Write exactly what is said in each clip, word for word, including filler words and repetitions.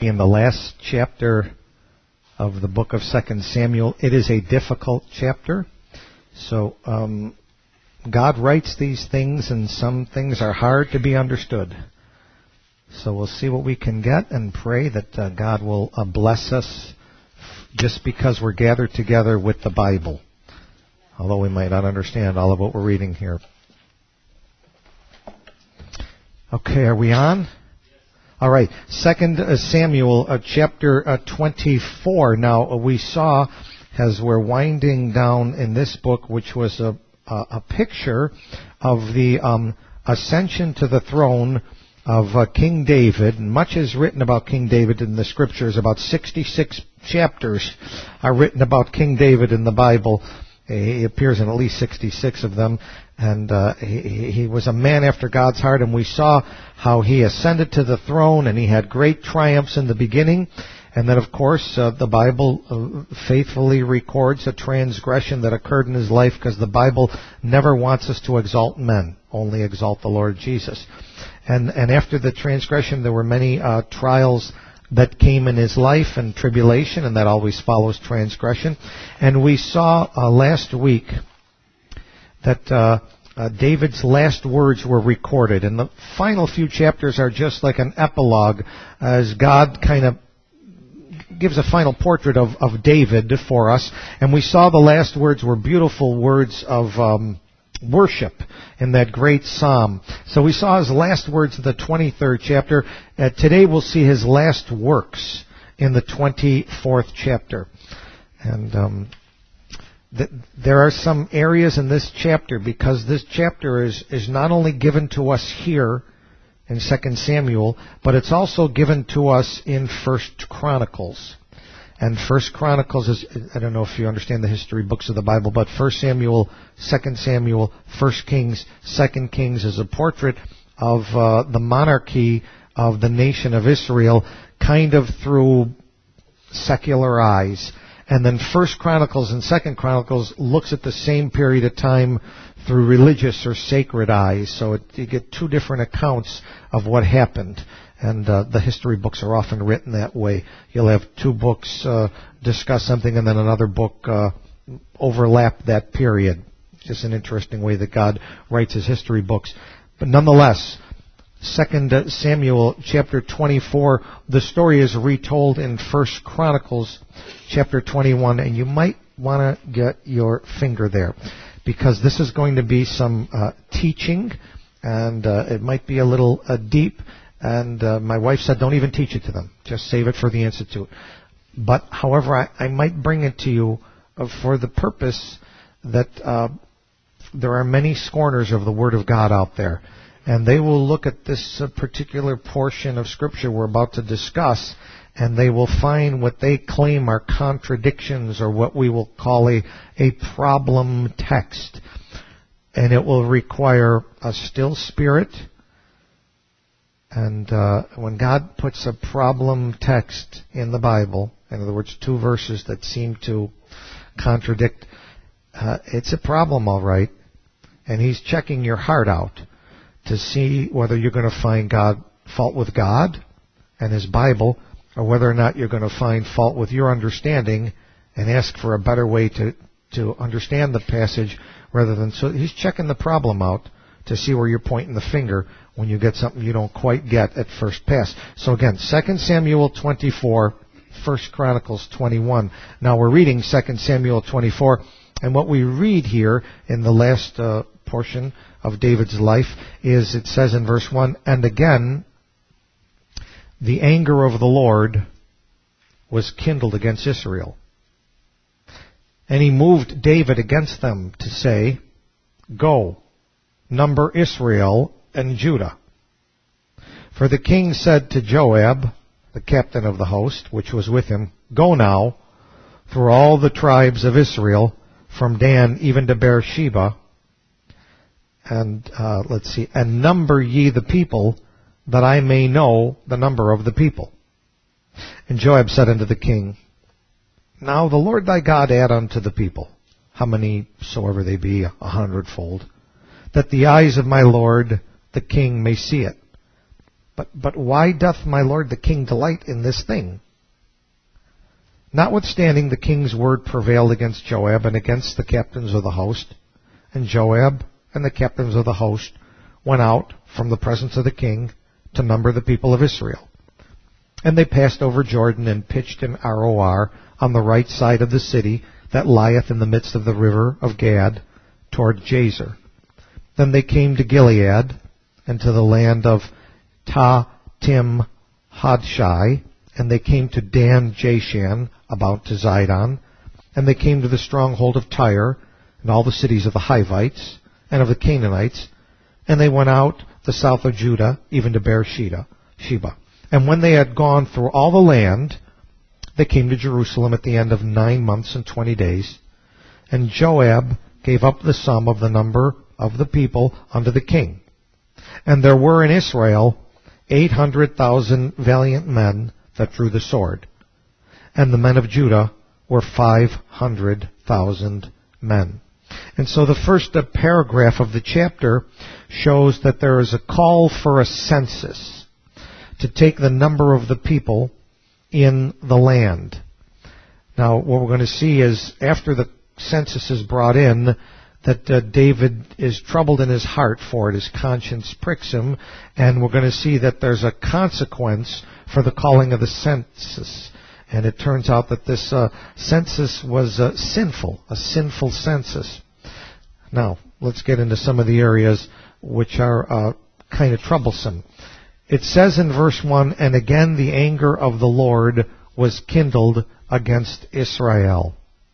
In the last chapter of the book of Second Samuel, it is a difficult chapter. So um, God writes these things, and some things are hard to be understood. So we'll see what we can get and pray that uh, God will uh, bless us just because we're gathered together with the Bible, although we might not understand all of what we're reading here. Okay, are we on? All right, Second Samuel uh, chapter uh, twenty-four. Now, uh, we saw, as we're winding down in this book, which was a, a, a picture of the um, ascension to the throne of uh, King David. Much is written about King David in the Scriptures. About sixty-six chapters are written about King David in the Bible. He appears in at least sixty-six of them. And uh, he, he was a man after God's heart, and we saw how he ascended to the throne, and he had great triumphs in the beginning. And then, of course, uh, the Bible uh, faithfully records a transgression that occurred in his life, because the Bible never wants us to exalt men, only exalt the Lord Jesus. And, and after the transgression, there were many uh, trials that came in his life, and tribulation, and that always follows transgression. And we saw uh, last week that uh, uh, David's last words were recorded. And the final few chapters are just like an epilogue, as God kind of gives a final portrait of, of David for us. And we saw the last words were beautiful words of um, worship in that great psalm. So we saw his last words in the twenty-third chapter. Uh, today we'll see his last works in the twenty-fourth chapter. And um, th- there are some areas in this chapter, because this chapter is, is not only given to us here in Second Samuel, but it's also given to us in First Chronicles. And First Chronicles is, I don't know if you understand the history books of the Bible, but First Samuel, Second Samuel, First Kings, Second Kings is a portrait of uh, the monarchy of the nation of Israel, kind of through secular eyes. And then First Chronicles and Second Chronicles looks at the same period of time through religious or sacred eyes. So it, you get two different accounts of what happened. And uh, the history books are often written that way. You'll have two books uh, discuss something, and then another book uh, overlap that period. Just an interesting way that God writes his history books. But nonetheless, Second Samuel chapter twenty-four, the story is retold in First Chronicles chapter twenty-one, and you might want to get your finger there, because this is going to be some uh, teaching, and uh, it might be a little uh, deep. And uh, my wife said, don't even teach it to them. Just save it for the Institute. But, however, I, I might bring it to you uh, for the purpose that uh, there are many scorners of the Word of God out there. And they will look at this uh, particular portion of Scripture we're about to discuss, and they will find what they claim are contradictions, or what we will call a, a problem text. And it will require a still spirit. And uh, when God puts a problem text in the Bible, in other words, two verses that seem to contradict, uh, it's a problem, all right. And he's checking your heart out to see whether you're going to find God fault with God and his Bible, or whether or not you're going to find fault with your understanding and ask for a better way to, to understand the passage rather than... So he's checking the problem out to see where you're pointing the finger when you get something you don't quite get at first pass. So again, Second Samuel twenty-four, First Chronicles twenty-one. Now we're reading Second Samuel twenty-four, and what we read here in the last uh, portion of David's life is, it says in verse one, and again, the anger of the Lord was kindled against Israel. And he moved David against them to say, go, number Israel and Judah. For the king said to Joab, the captain of the host, which was with him, go now through all the tribes of Israel, from Dan even to Beersheba, and uh, let's see, and number ye the people, that I may know the number of the people. And Joab said unto the king, now the Lord thy God add unto the people, how many soever they be, a hundredfold, that the eyes of my lord the king may see it. But, but why doth my lord the king delight in this thing? Notwithstanding, the king's word prevailed against Joab and against the captains of the host. And Joab and the captains of the host went out from the presence of the king to number the people of Israel. And they passed over Jordan and pitched in Aroer on the right side of the city that lieth in the midst of the river of Gad toward Jazer. Then they came to Gilead and to the land of Ta-Tim Hadshai, and they came to Dan Jashan, about to Zidon, and they came to the stronghold of Tyre, and all the cities of the Hivites, and of the Canaanites, and they went out the south of Judah, even to Beersheba. Sheba. And when they had gone through all the land, they came to Jerusalem at the end of nine months and twenty days, and Joab gave up the sum of the number of the people unto the king. And there were in Israel eight hundred thousand valiant men that drew the sword, and the men of Judah were five hundred thousand men. And so the first uh, paragraph of the chapter shows that there is a call for a census to take the number of the people in the land. Now, what we're going to see is after the census is brought in, that uh, David is troubled in his heart for it. His conscience pricks him, and we're going to see that there's a consequence for the calling of the census. And it turns out that this uh, census was uh, sinful, a sinful census. Now, let's get into some of the areas which are uh, kind of troublesome. It says in verse one, and again the anger of the Lord was kindled against Israel.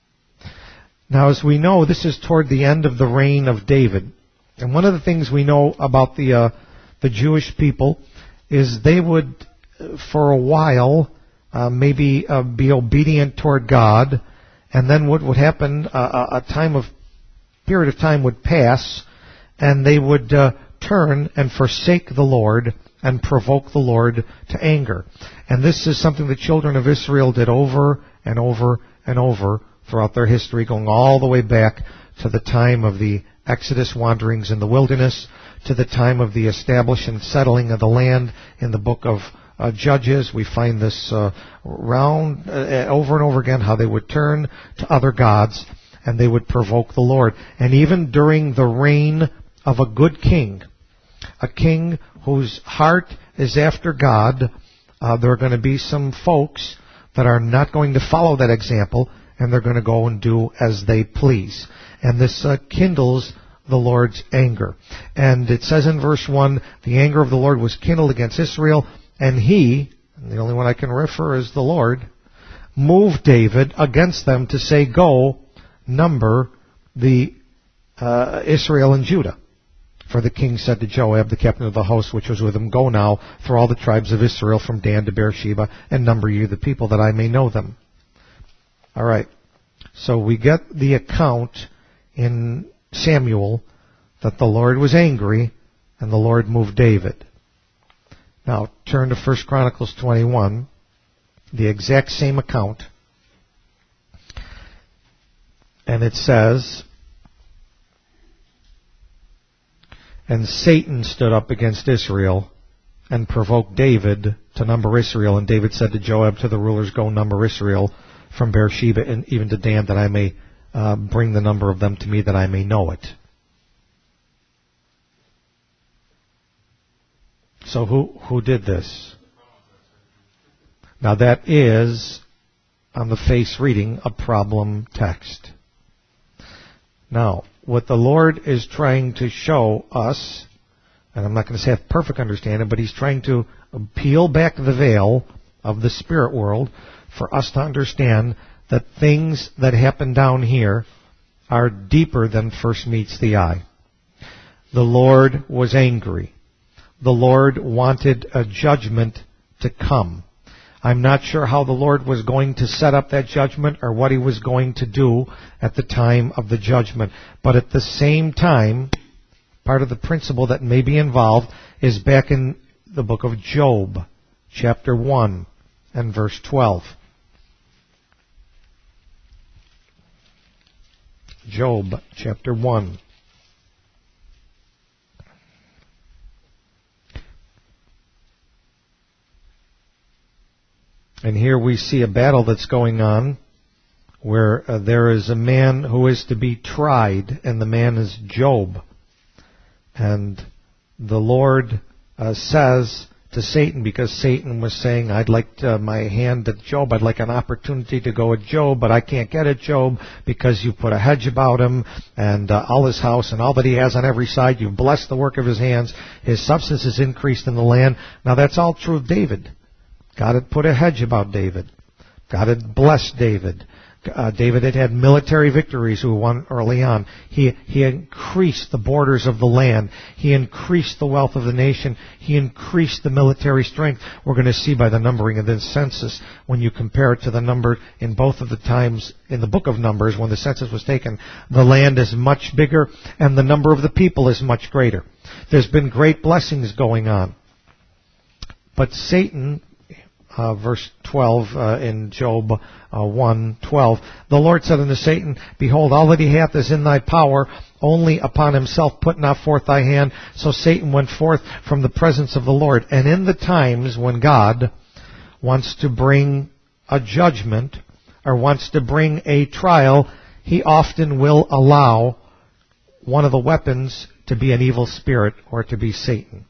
Now, as we know, this is toward the end of the reign of David. And one of the things we know about the uh, the Jewish people is they would, for a while, uh, maybe uh, be obedient toward God, and then what would happen, uh, a time of period of time would pass, and they would uh, turn and forsake the Lord and provoke the Lord to anger. And this is something the children of Israel did over and over and over throughout their history, going all the way back to the time of the Exodus wanderings in the wilderness, to the time of the establishing and settling of the land in the book of uh, Judges. We find this uh, round uh, over and over again, how they would turn to other gods and they would provoke the Lord. And even during the reign of a good king, a king whose heart is after God, uh, there are going to be some folks that are not going to follow that example, and they're going to go and do as they please. And this uh, kindles the Lord's anger. And it says in verse one, the anger of the Lord was kindled against Israel, and he, and the only one I can refer is the Lord, moved David against them to say, go, number the uh, Israel and Judah. For the king said to Joab, the captain of the host which was with him, go now for all the tribes of Israel from Dan to Beersheba, and number you the people, that I may know them. All right. So we get the account in Samuel that the Lord was angry and the Lord moved David. Now turn to First Chronicles twenty-one, the exact same account. And it says, and Satan stood up against Israel and provoked David to number Israel. And David said to Joab, to the rulers, go number Israel from Beersheba and even to Dan, that I may uh, bring the number of them to me, that I may know it. So who who did this? Now that is, on the face reading, a problem text. Now, what the Lord is trying to show us, and I'm not going to say I have perfect understanding, but He's trying to peel back the veil of the spirit world for us to understand that things that happen down here are deeper than first meets the eye. The Lord was angry. The Lord wanted a judgment to come. I'm not sure how the Lord was going to set up that judgment or what He was going to do at the time of the judgment. But at the same time, part of the principle that may be involved is back in the book of Job, chapter one and verse twelve. Job, chapter one. And here we see a battle that's going on where uh, there is a man who is to be tried, and the man is Job. And the Lord uh, says to Satan, because Satan was saying, I'd like to, my hand at Job, I'd like an opportunity to go at Job, but I can't get at Job because you put a hedge about him and uh, all his house and all that he has on every side. You've blessed the work of his hands. His substance is increased in the land. Now that's all true of David. God had put a hedge about David. God had blessed David. Uh, David had had military victories who won early on. He, he increased the borders of the land. He increased the wealth of the nation. He increased the military strength. We're going to see by the numbering of the census, when you compare it to the number in both of the times in the book of Numbers, when the census was taken, the land is much bigger and the number of the people is much greater. There's been great blessings going on. But Satan, Uh, verse twelve uh, in Job uh, one twelve. The Lord said unto Satan, Behold, all that he hath is in thy power, only upon himself put not forth thy hand. So Satan went forth from the presence of the Lord. And in the times when God wants to bring a judgment or wants to bring a trial, he often will allow one of the weapons to be an evil spirit or to be Satan.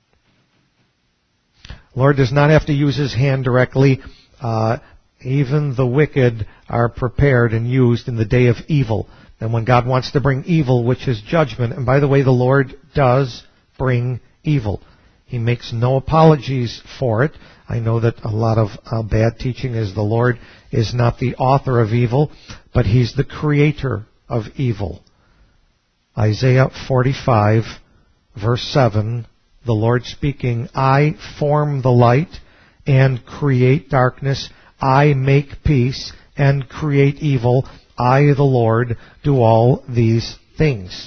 Lord does not have to use his hand directly. Uh, even the wicked are prepared and used in the day of evil. And when God wants to bring evil, which is judgment, and by the way, the Lord does bring evil. He makes no apologies for it. I know that a lot of uh, bad teaching is the Lord is not the author of evil, but he's the creator of evil. Isaiah forty-five, verse seven, the Lord speaking, I form the light and create darkness. I make peace and create evil. I, the Lord, do all these things.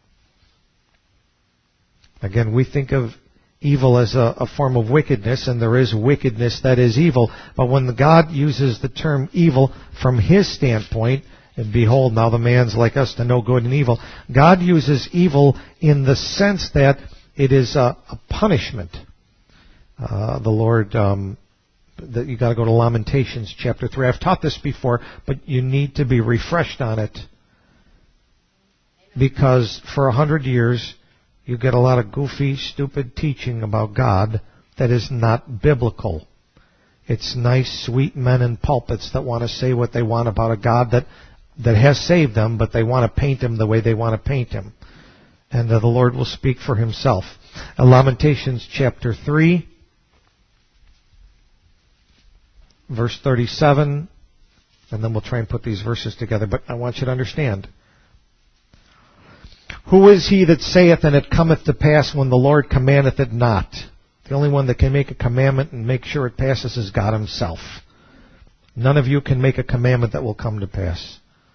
Again, we think of evil as a, a form of wickedness, and there is wickedness that is evil. But when God uses the term evil from his standpoint, and behold, now the man's like us to know good and evil, God uses evil in the sense that it is a, a punishment. Uh, the Lord, um, that you got to go to Lamentations chapter three. I've taught this before, but you need to be refreshed on it, because for a hundred years you get a lot of goofy, stupid teaching about God that is not biblical. It's nice, sweet men in pulpits that want to say what they want about a God that that has saved them, but they want to paint him the way they want to paint him. And uh, the Lord will speak for himself. Uh, Lamentations chapter three, verse thirty-seven, and then we'll try and put these verses together, but I want you to understand. Who is he that saith, and it cometh to pass when the Lord commandeth it not? The only one that can make a commandment and make sure it passes is God himself. None of you can make a commandment that will come to pass.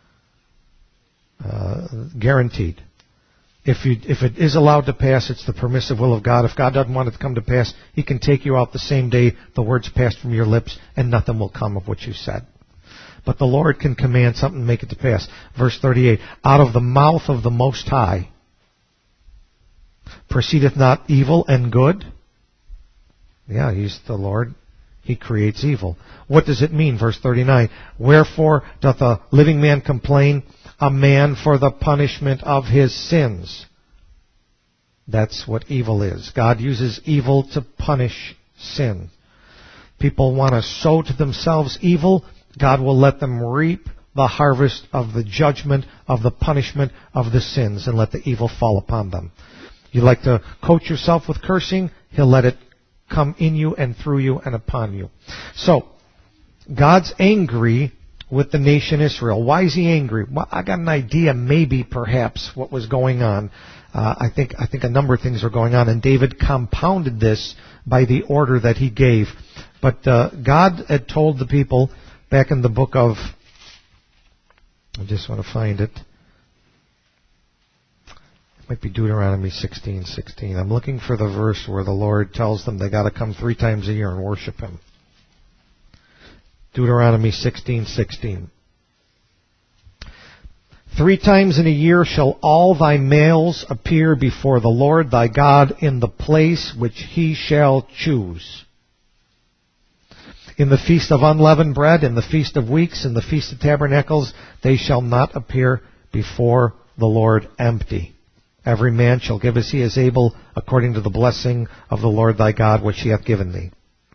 Uh, guaranteed. If you, if it is allowed to pass, it's the permissive will of God. If God doesn't want it to come to pass, he can take you out the same day the words passed from your lips, and nothing will come of what you said. But the Lord can command something and make it to pass. Verse thirty-eight, out of the mouth of the Most High proceedeth not evil and good? Yeah, he's the Lord. He creates evil. What does it mean? Verse thirty-nine, wherefore doth a living man complain, a man for the punishment of his sins? That's what evil is. God uses evil to punish sin. People want to sow to themselves evil. God will let them reap the harvest of the judgment, of the punishment of the sins, and let the evil fall upon them. You like to coach yourself with cursing? He'll let it come in you and through you and upon you. So, God's angry with the nation Israel. Why is he angry? Well, I got an idea, maybe, perhaps, what was going on. Uh, I think I think a number of things were going on, and David compounded this by the order that he gave. But uh, God had told the people back in the book of, I just want to find it. It might be Deuteronomy sixteen sixteen. I'm looking for the verse where the Lord tells them they got to come three times a year and worship him. Deuteronomy sixteen sixteen. Three times in a year shall all thy males appear before the Lord thy God in the place which he shall choose. In the feast of unleavened bread, in the feast of weeks, in the feast of tabernacles, they shall not appear before the Lord empty. Every man shall give as he is able, according to the blessing of the Lord thy God, which he hath given thee.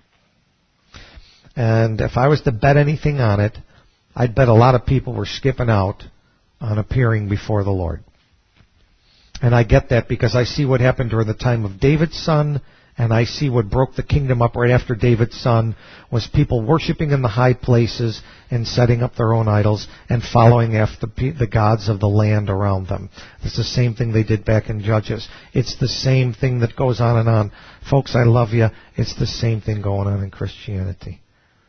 And if I was to bet anything on it, I'd bet a lot of people were skipping out on appearing before the Lord. And I get that because I see what happened during the time of David's son, and I see what broke the kingdom up right after David's son was people worshiping in the high places and setting up their own idols and following after the gods of the land around them. It's the same thing they did back in Judges. It's the same thing that goes on and on. Folks, I love you. It's the same thing going on in Christianity.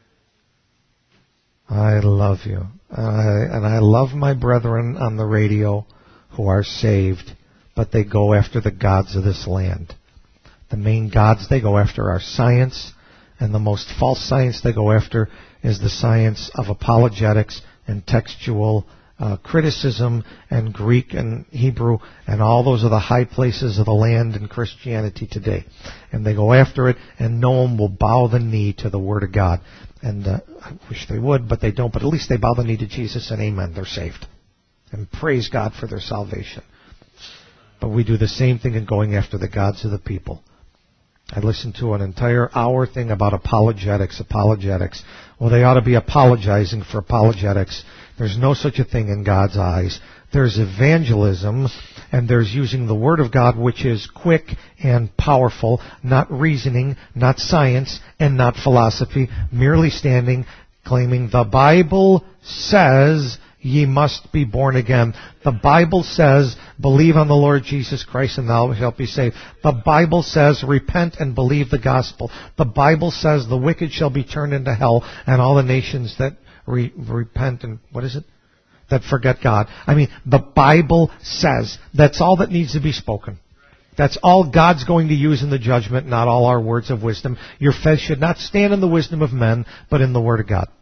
I love you. I, and I love my brethren on the radio who are saved, but they go after the gods of this land. The main gods they go after are science, and the most false science they go after is the science of apologetics and textual uh, criticism and Greek and Hebrew, and all those are the high places of the land in Christianity today. And they go after it, and no one will bow the knee to the Word of God. And uh, I wish they would, but they don't. But at least they bow the knee to Jesus, and amen, they're saved. And praise God for their salvation. But we do the same thing in going after the gods of the people. I listened to an entire hour thing about apologetics, apologetics. Well, they ought to be apologizing for apologetics. There's no such a thing in God's eyes. There's evangelism, and there's using the Word of God, which is quick and powerful, not reasoning, not science, and not philosophy, merely standing, claiming the Bible says ye must be born again. The Bible says, believe on the Lord Jesus Christ and thou shalt be saved. The Bible says, repent and believe the gospel. The Bible says, the wicked shall be turned into hell, and all the nations that re- repent and, what is it? That forget God. I mean, the Bible says. That's all that needs to be spoken. That's all God's going to use in the judgment, not all our words of wisdom. Your faith should not stand in the wisdom of men, but in the Word of God.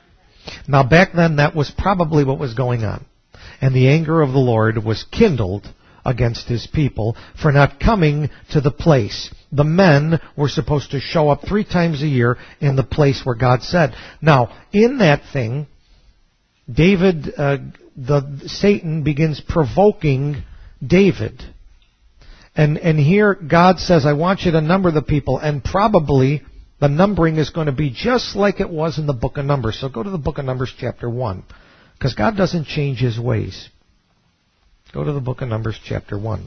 Now back then that was probably what was going on. And the anger of the Lord was kindled against His people for not coming to the place. The men were supposed to show up three times a year in the place where God said. Now, in that thing, David, uh, the Satan begins provoking David. And, and here God says, I want you to number the people, and probably the numbering is going to be just like it was in the book of Numbers. So go to the book of Numbers chapter one. Because God doesn't change His ways. Go to the book of Numbers chapter one.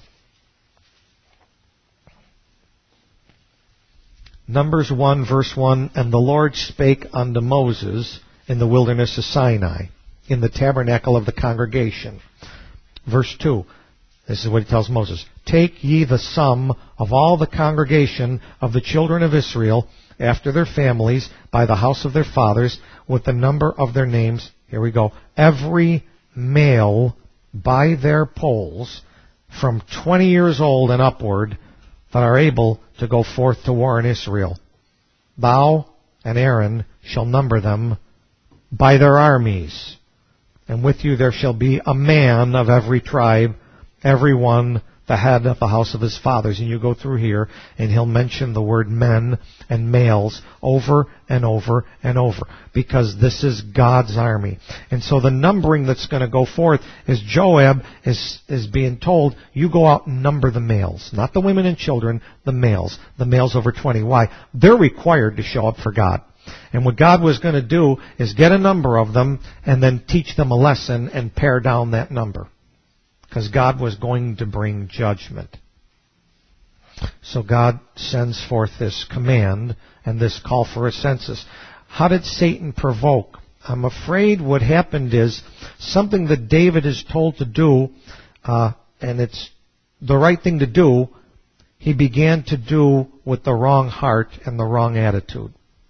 Numbers one verse one, and the Lord spake unto Moses in the wilderness of Sinai, in the tabernacle of the congregation. Verse two, this is what He tells Moses. Take ye the sum of all the congregation of the children of Israel, after their families, by the house of their fathers, with the number of their names. Here we go. Every male by their polls, from twenty years old and upward, that are able to go forth to war in Israel. Thou and Aaron shall number them by their armies. And with you there shall be a man of every tribe, every one the head of the house of his fathers. And you go through here, and he'll mention the word men and males over and over and over, because this is God's army. And so the numbering that's going to go forth is Joab is, is being told, you go out and number the males. Not the women and children, the males. The males over twenty. Why? They're required to show up for God. And what God was going to do is get a number of them and then teach them a lesson and pare down that number. Because God was going to bring judgment. So God sends forth this command and this call for a census. How did Satan provoke? I'm afraid what happened is something that David is told to do, uh, and it's the right thing to do, he began to do with the wrong heart and the wrong attitude.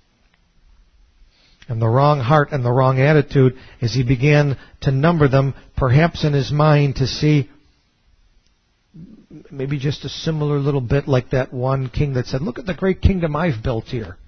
And the wrong heart and the wrong attitude is he began to number them, perhaps in his mind, to see maybe just a similar little bit like that one king that said, look at the great kingdom I've built here.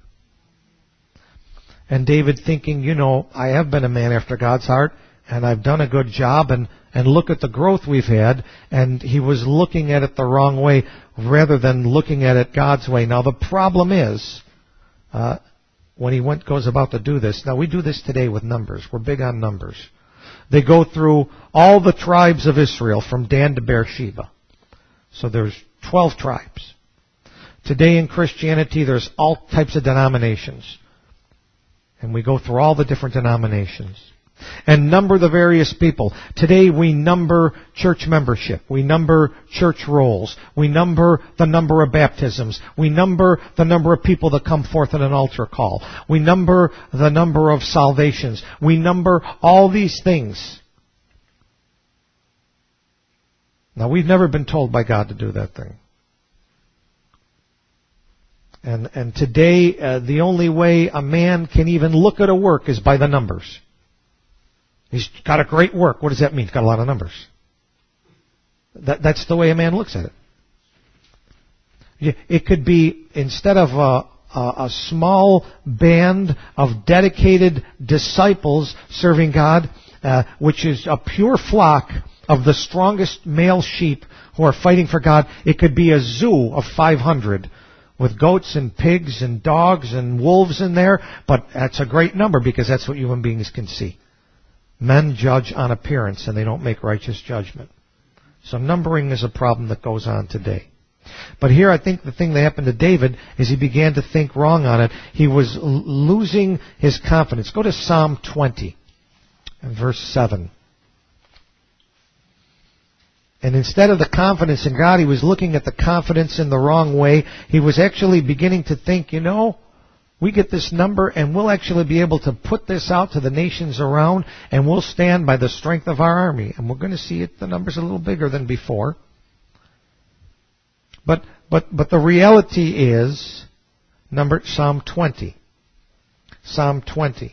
And David thinking, you know, I have been a man after God's heart, and I've done a good job, and, and look at the growth we've had. And he was looking at it the wrong way rather than looking at it God's way. Now the problem is, uh, when he went goes about to do this. Now, we do this today with numbers. We're big on numbers. They go through all the tribes of Israel from Dan to Beersheba. So there's twelve tribes. Today in Christianity, there's all types of denominations. And we go through all the different denominations and number the various people. Today we number church membership. We number church rolls. We number the number of baptisms. We number the number of people that come forth in an altar call. We number the number of salvations. We number all these things. Now, we've never been told by God to do that thing. And, and today, uh, the only way a man can even look at a work is by the numbers. He's got a great work. What does that mean? He's got a lot of numbers. That, that's the way a man looks at it. It could be, instead of a, a, a small band of dedicated disciples serving God, uh, which is a pure flock of the strongest male sheep who are fighting for God, it could be a zoo of five hundred. With goats and pigs and dogs and wolves in there, but that's a great number because that's what human beings can see. Men judge on appearance and they don't make righteous judgment. So numbering is a problem that goes on today. But here I think the thing that happened to David is he began to think wrong on it. He was l- losing his confidence. Go to Psalm twenty, verse seven. And instead of the confidence in God, he was looking at the confidence in the wrong way. He was actually beginning to think, you know, we get this number and we'll actually be able to put this out to the nations around and we'll stand by the strength of our army. And we're going to see it, the numbers a little bigger than before. But but but the reality is, number Psalm twenty. Psalm twenty.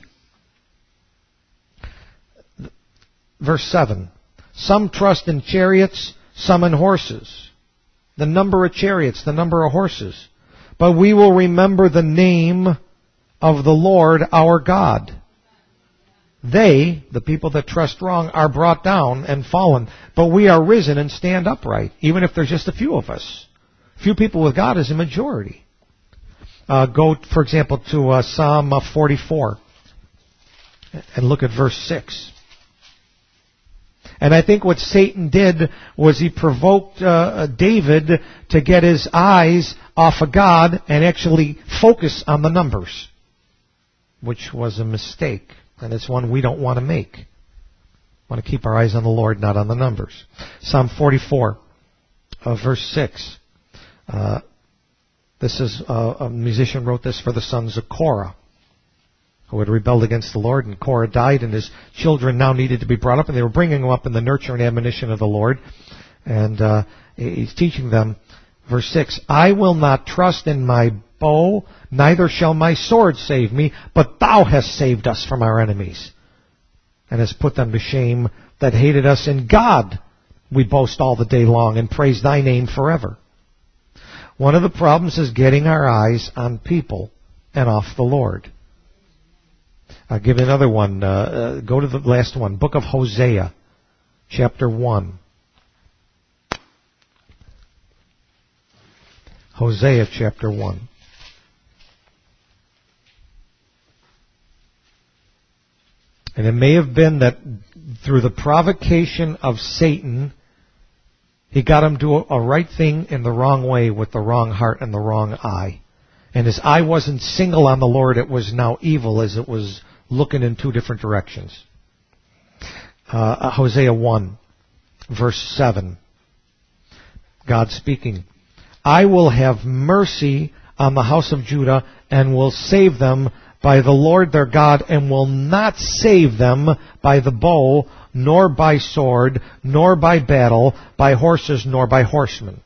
Verse seven. Some trust in chariots, some in horses. The number of chariots, the number of horses. But we will remember the name of the Lord our God. They, the people that trust wrong, are brought down and fallen. But we are risen and stand upright, even if there's just a few of us. Few people with God is a majority. Uh, go, for example, to uh, Psalm forty-four and look at verse six. And I think what Satan did was he provoked uh, David to get his eyes off of God and actually focus on the numbers, which was a mistake. And it's one we don't want to make. We want to keep our eyes on the Lord, not on the numbers. Psalm forty-four, uh, verse six. Uh, this is uh, a musician wrote this for the sons of Korah, who had rebelled against the Lord, and Korah died, and his children now needed to be brought up, and they were bringing them up in the nurture and admonition of the Lord. And uh, he's teaching them, verse six, I will not trust in my bow, neither shall my sword save me, but thou hast saved us from our enemies, and hast put them to shame that hated us. In God we boast all the day long, and praise thy name forever. One of the problems is getting our eyes on people and off the Lord. I'll give you another one. Uh, uh, go to the last one. Book of Hosea, chapter one. Hosea, chapter one. And it may have been that through the provocation of Satan, he got him to do a right thing in the wrong way with the wrong heart and the wrong eye. And his eye wasn't single on the Lord, it was now evil as it was looking in two different directions. Uh, Hosea one, verse seven. God speaking. I will have mercy on the house of Judah and will save them by the Lord their God, and will not save them by the bow, nor by sword, nor by battle, by horses, nor by horsemen.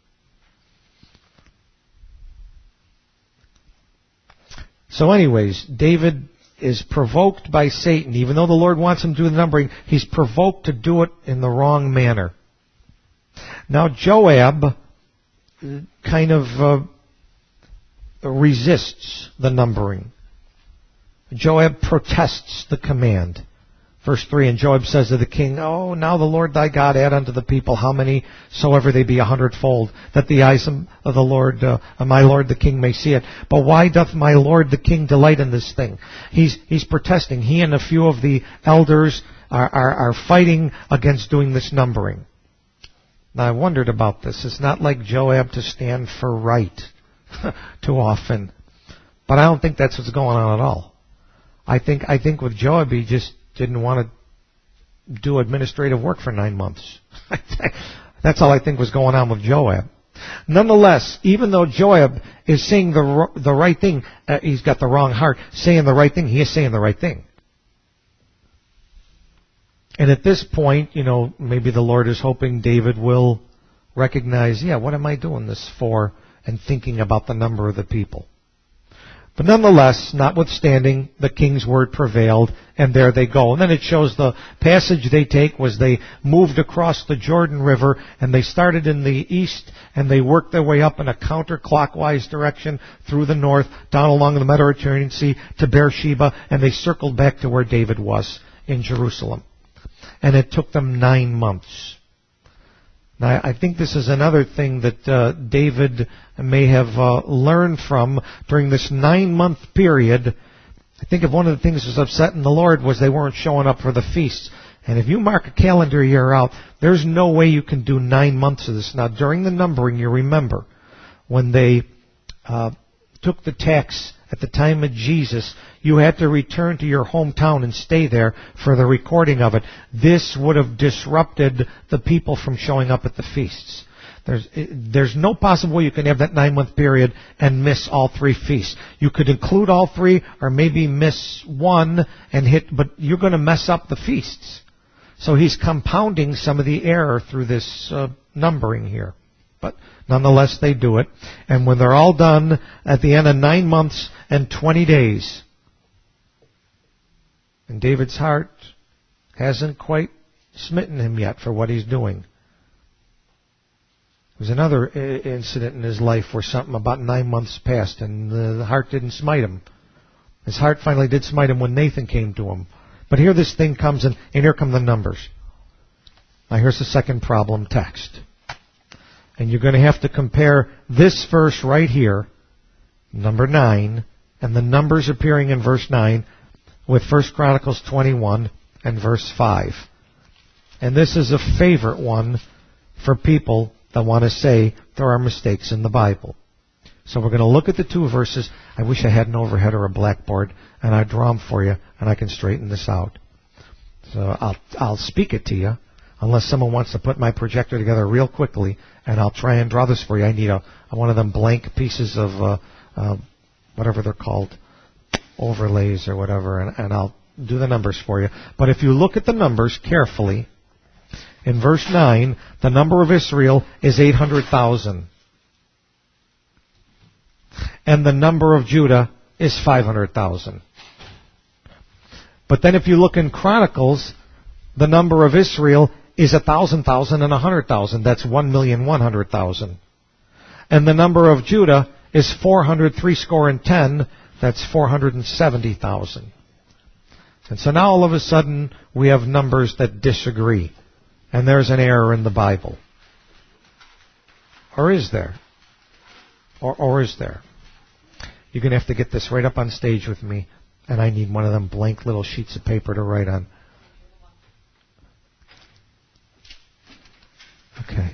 So anyways, David is provoked by Satan. Even though the Lord wants him to do the numbering, he's provoked to do it in the wrong manner. Now Joab kind of uh, resists the numbering. Joab protests the command. Verse three, and Joab says to the king, Oh, now the Lord thy God add unto the people how many soever they be a hundredfold, that the eyes of the Lord, uh, of my Lord the king may see it. But why doth my Lord the king delight in this thing? He's, he's protesting. He and a few of the elders are, are, are fighting against doing this numbering. Now I wondered about this. It's not like Joab to stand for right too often. But I don't think that's what's going on at all. I think, I think with Joab he just didn't want to do administrative work for nine months. That's all I think was going on with Joab. Nonetheless, even though Joab is saying the the right thing, uh, he's got the wrong heart, saying the right thing, he is saying the right thing. And at this point, you know, maybe the Lord is hoping David will recognize, yeah, what am I doing this for? And thinking about the number of the people. But nonetheless, notwithstanding, the king's word prevailed, and there they go. And then it shows the passage they take was they moved across the Jordan River, and they started in the east, and they worked their way up in a counterclockwise direction through the north, down along the Mediterranean Sea to Beersheba, and they circled back to where David was in Jerusalem. And it took them nine months. Now, I think this is another thing that uh, David may have uh, learned from during this nine-month period. I think if one of the things that was upsetting the Lord was they weren't showing up for the feasts. And if you mark a calendar year out, there's no way you can do nine months of this. Now, during the numbering, you remember, when they uh, took the tax at the time of Jesus, you had to return to your hometown and stay there for the recording of it. This would have disrupted the people from showing up at the feasts. There's, there's no possible way you can have that nine-month period and miss all three feasts. You could include all three or maybe miss one and hit, but you're going to mess up the feasts. So he's compounding some of the error through this uh, numbering here. But nonetheless, they do it. And when they're all done, at the end of nine months and twenty days, and David's heart hasn't quite smitten him yet for what he's doing. There was another incident in his life where something about nine months passed and the heart didn't smite him. His heart finally did smite him when Nathan came to him. But here this thing comes in, and here come the numbers. Now here's the second problem text. And you're going to have to compare this verse right here, number nine, and the numbers appearing in verse nine with First Chronicles twenty-one and verse five. And this is a favorite one for people that want to say there are mistakes in the Bible. So we're going to look at the two verses. I wish I had an overhead or a blackboard, and I'd draw them for you, and I can straighten this out. So I'll, I'll speak it to you, unless someone wants to put my projector together real quickly, and I'll try and draw this for you. I need a, one of them blank pieces of uh, uh, whatever they're called, overlays or whatever, and, and I'll do the numbers for you. But if you look at the numbers carefully, in verse nine, the number of Israel is eight hundred thousand. And the number of Judah is five hundred thousand. But then if you look in Chronicles, the number of Israel is one thousand thousand and one hundred thousand. That's one million one hundred thousand. And the number of Judah is four hundred three score and ten. That's four hundred seventy thousand. And so now all of a sudden we have numbers that disagree. And there's an error in the Bible. Or is there? Or, or is there? You're going to have to get this right up on stage with me. And I need one of them blank little sheets of paper to write on. Okay.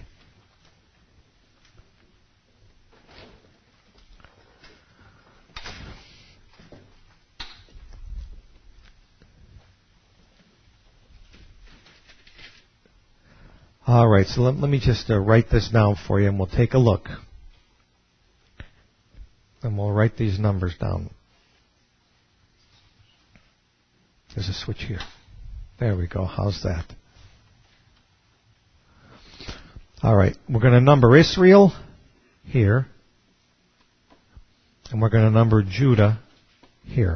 All right, so let, let me just uh, write this down for you, and we'll take a look. And we'll write these numbers down. There's a switch here. There we go. How's that? All right, we're going to number Israel here. And we're going to number Judah here.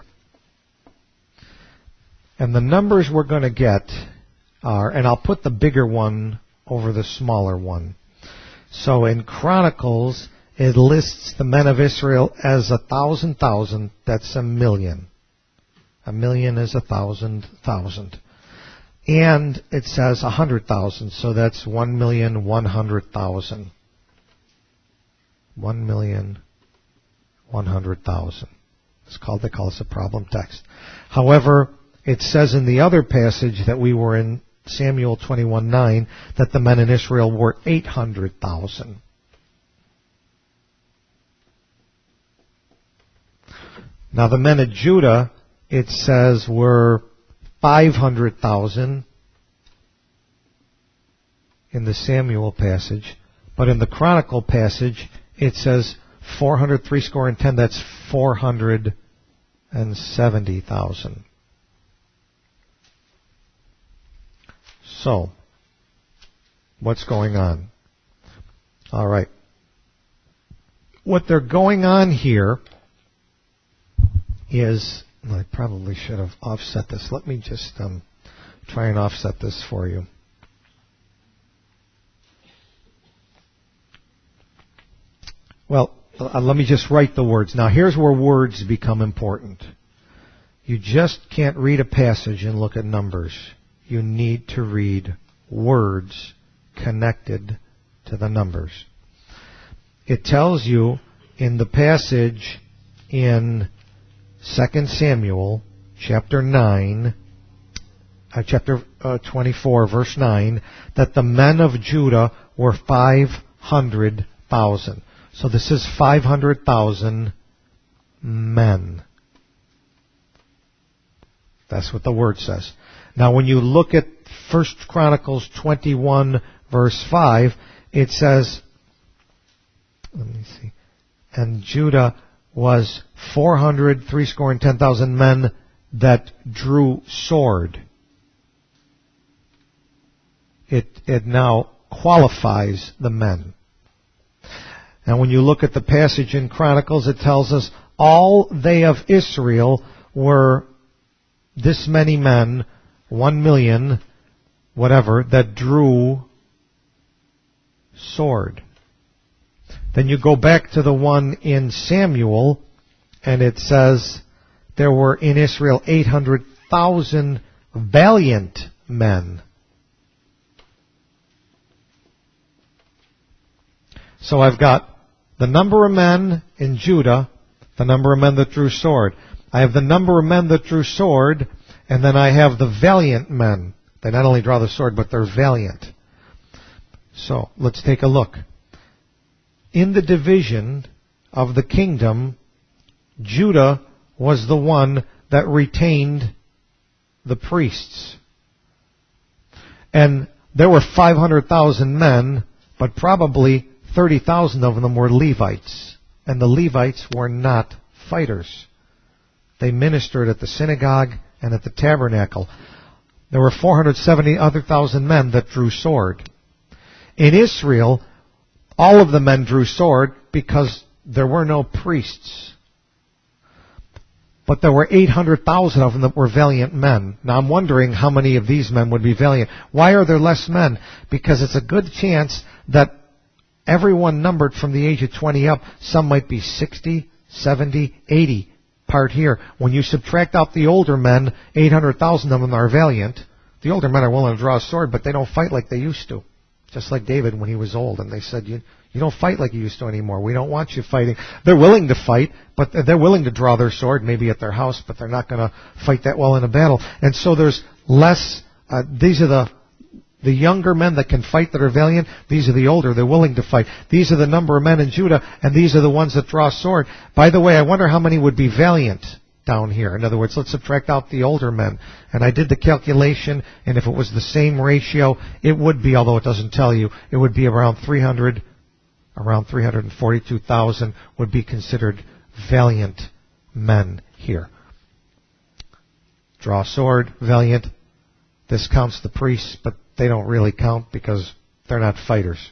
And the numbers we're going to get are, and I'll put the bigger one over the smaller one. So in Chronicles, it lists the men of Israel as a thousand thousand. That's a million. A million is a thousand thousand. And it says one hundred thousand, so that's one million one hundred thousand. one million one hundred thousand. It's called, they call this a problem text. However, it says in the other passage that we were in, Samuel twenty-one nine, that the men in Israel were eight hundred thousand. Now the men of Judah, it says, were five hundred thousand in the Samuel passage, but in the Chronicle passage, it says four hundred, three score and ten, that's four hundred seventy thousand. So, what's going on? All right. What they're going on here is, I probably should have offset this. Let me just um, try and offset this for you. Well, uh, let me just write the words. Now, here's where words become important. You just can't read a passage and look at numbers. You need to read words connected to the numbers. It tells you in the passage in Second Samuel chapter nine, uh, chapter uh, twenty-four, verse nine, that the men of Judah were five hundred thousand. So this is five hundred thousand men. That's what the word says. Now when you look at First Chronicles twenty-one, verse five, it says, let me see, and Judah was four hundred, three score and ten thousand men that drew sword. It, it now qualifies the men. Now when you look at the passage in Chronicles, it tells us all they of Israel were this many men, one million, whatever, that drew sword. Then you go back to the one in Samuel, and it says there were in Israel eight hundred thousand valiant men. So I've got the number of men in Judah, the number of men that drew sword. I have the number of men that drew sword, and then I have the valiant men. They not only draw the sword, but they're valiant. So, let's take a look. In the division of the kingdom, Judah was the one that retained the priests. And there were five hundred thousand men, but probably thirty thousand of them were Levites. And the Levites were not fighters. They ministered at the synagogue and at the tabernacle. There were four hundred seventy other thousand men that drew sword. In Israel, all of the men drew sword because there were no priests. But there were eight hundred thousand of them that were valiant men. Now I'm wondering how many of these men would be valiant. Why are there less men? Because it's a good chance that everyone numbered from the age of twenty up, some might be sixty, seventy, eighty. Part here. When you subtract out the older men, eight hundred thousand of them are valiant. The older men are willing to draw a sword, but they don't fight like they used to. Just like David when he was old, and they said, you, you don't fight like you used to anymore. We don't want you fighting. They're willing to fight, but they're willing to draw their sword, maybe at their house, but they're not going to fight that well in a battle. And so there's less, uh, these are the The younger men that can fight that are valiant, these are the older, they're willing to fight. These are the number of men in Judah, and these are the ones that draw sword. By the way, I wonder how many would be valiant down here. In other words, let's subtract out the older men. And I did the calculation, and if it was the same ratio, it would be, although it doesn't tell you, it would be around three hundred, around three hundred forty-two thousand would be considered valiant men here. Draw sword, valiant. This counts the priests, but they don't really count because they're not fighters.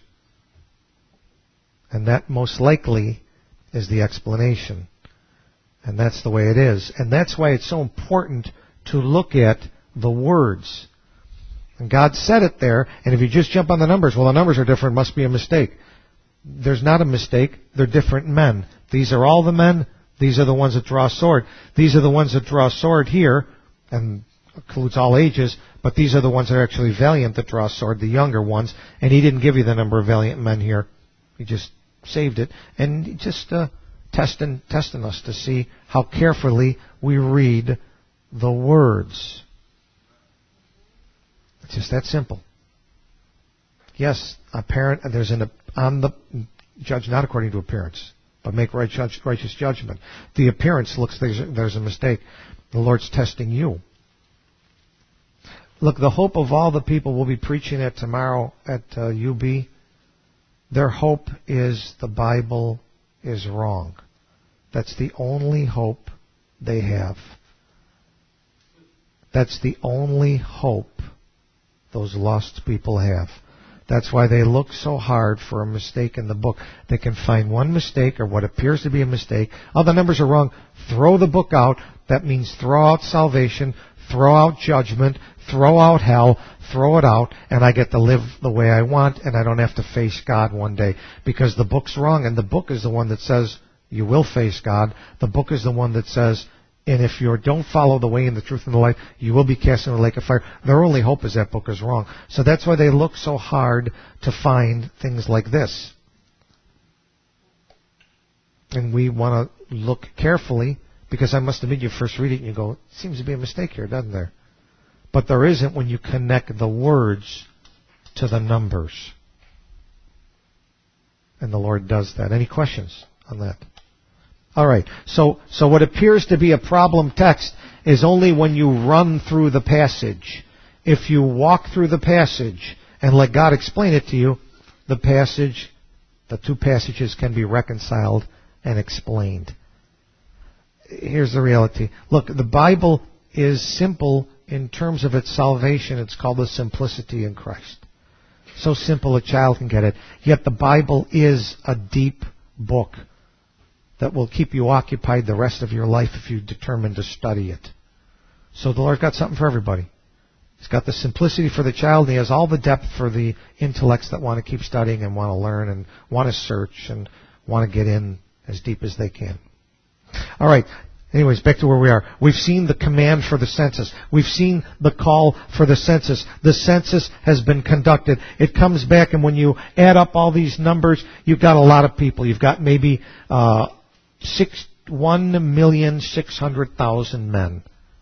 And that most likely is the explanation. And that's the way it is. And that's why it's so important to look at the words. And God said it there, and if you just jump on the numbers, well, the numbers are different, must be a mistake. There's not a mistake. They're different men. These are all the men. These are the ones that draw sword. These are the ones that draw sword here, and includes all ages, but these are the ones that are actually valiant that draw sword, the younger ones. And he didn't give you the number of valiant men here. He just saved it. And just uh, testing, testing us to see how carefully we read the words. It's just that simple. Yes, apparent, there's an on the judge not according to appearance, but make right judge, righteous judgment. The appearance looks there's, there's a mistake. The Lord's testing you. Look, the hope of all the people we'll be preaching at tomorrow at uh, U B, their hope is the Bible is wrong. That's the only hope they have. That's the only hope those lost people have. That's why they look so hard for a mistake in the book. They can find one mistake or what appears to be a mistake. Oh, the numbers are wrong. Throw the book out. That means throw out salvation, throw out judgment, throw out hell, throw it out, and I get to live the way I want, and I don't have to face God one day. Because the book's wrong, and the book is the one that says you will face God. The book is the one that says, and if you don't follow the way and the truth and the life, you will be cast into the lake of fire. Their only hope is that book is wrong. So that's why they look so hard to find things like this. And we want to look carefully, because I must admit, you first read it and you go, seems to be a mistake here, doesn't there? But there isn't when you connect the words to the numbers. And the Lord does that. Any questions on that? All right, so so what appears to be a problem text is only when you run through the passage. If you walk through the passage and let God explain it to you, the passage, the two passages can be reconciled and explained. Here's the reality. Look, the Bible is simple in terms of its salvation. It's called the simplicity in Christ. So simple a child can get it. Yet the Bible is a deep book that will keep you occupied the rest of your life if you determine to study it. So the Lord got something for everybody. He's got the simplicity for the child, and He has all the depth for the intellects that want to keep studying and want to learn and want to search and want to get in as deep as they can. All right. Anyways, back to where we are. We've seen the command for the census. We've seen the call for the census. The census has been conducted. It comes back, and when you add up all these numbers, you've got a lot of people. You've got maybe uh, six, one million six hundred thousand men.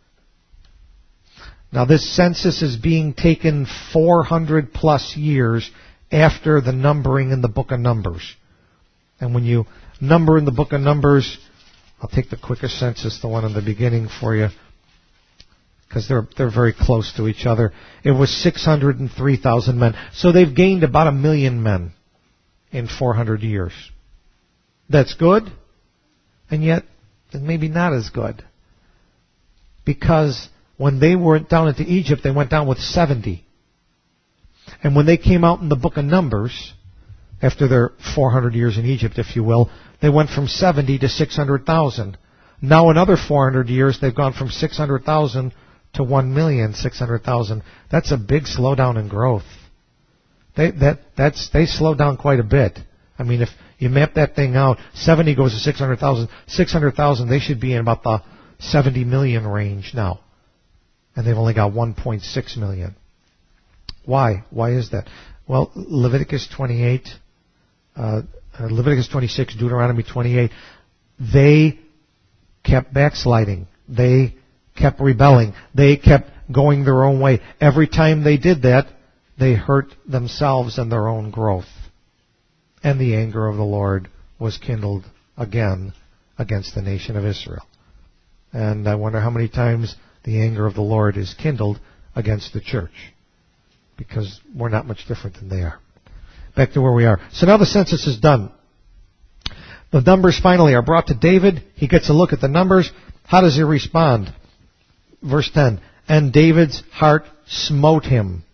Now, this census is being taken four hundred plus years after the numbering in the book of Numbers. And when you number in the book of Numbers, I'll take the quickest census, the one in the beginning for you, because they're they're very close to each other. It was six hundred three thousand men. So they've gained about a million men in four hundred years. That's good, and yet maybe not as good. Because when they went down into Egypt, they went down with seventy. And when they came out in the book of Numbers, after their four hundred years in Egypt, if you will, they went from seventy to six hundred thousand. Now another four hundred years, they've gone from six hundred thousand to one million six hundred thousand. That's a big slowdown in growth. They, that, that's, they slowed down quite a bit. I mean, if you map that thing out, seventy goes to six hundred thousand. six hundred thousand, they should be in about the seventy million range now. And they've only got one point six million. Why? Why is that? Well, Leviticus twenty-eight, uh, Leviticus twenty-six, Deuteronomy twenty-eight, they kept backsliding. They kept rebelling. They kept going their own way. Every time they did that, they hurt themselves and their own growth. And the anger of the Lord was kindled again against the nation of Israel. And I wonder how many times the anger of the Lord is kindled against the church, because we're not much different than they are. Back to where we are. So now the census is done. The numbers finally are brought to David. He gets a look at the numbers. How does he respond? Verse ten. And David's heart smote him.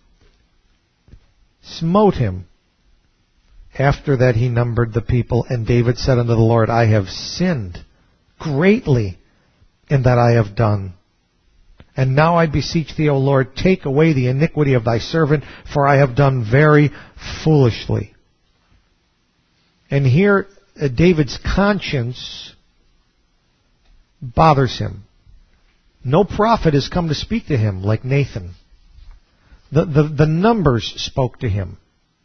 Smote him. After that he numbered the people, and David said unto the Lord, I have sinned greatly in that I have done. And now I beseech thee, O Lord, take away the iniquity of thy servant, for I have done very foolishly. And here, uh, David's conscience bothers him. No prophet has come to speak to him like Nathan. The, the, the numbers spoke to him.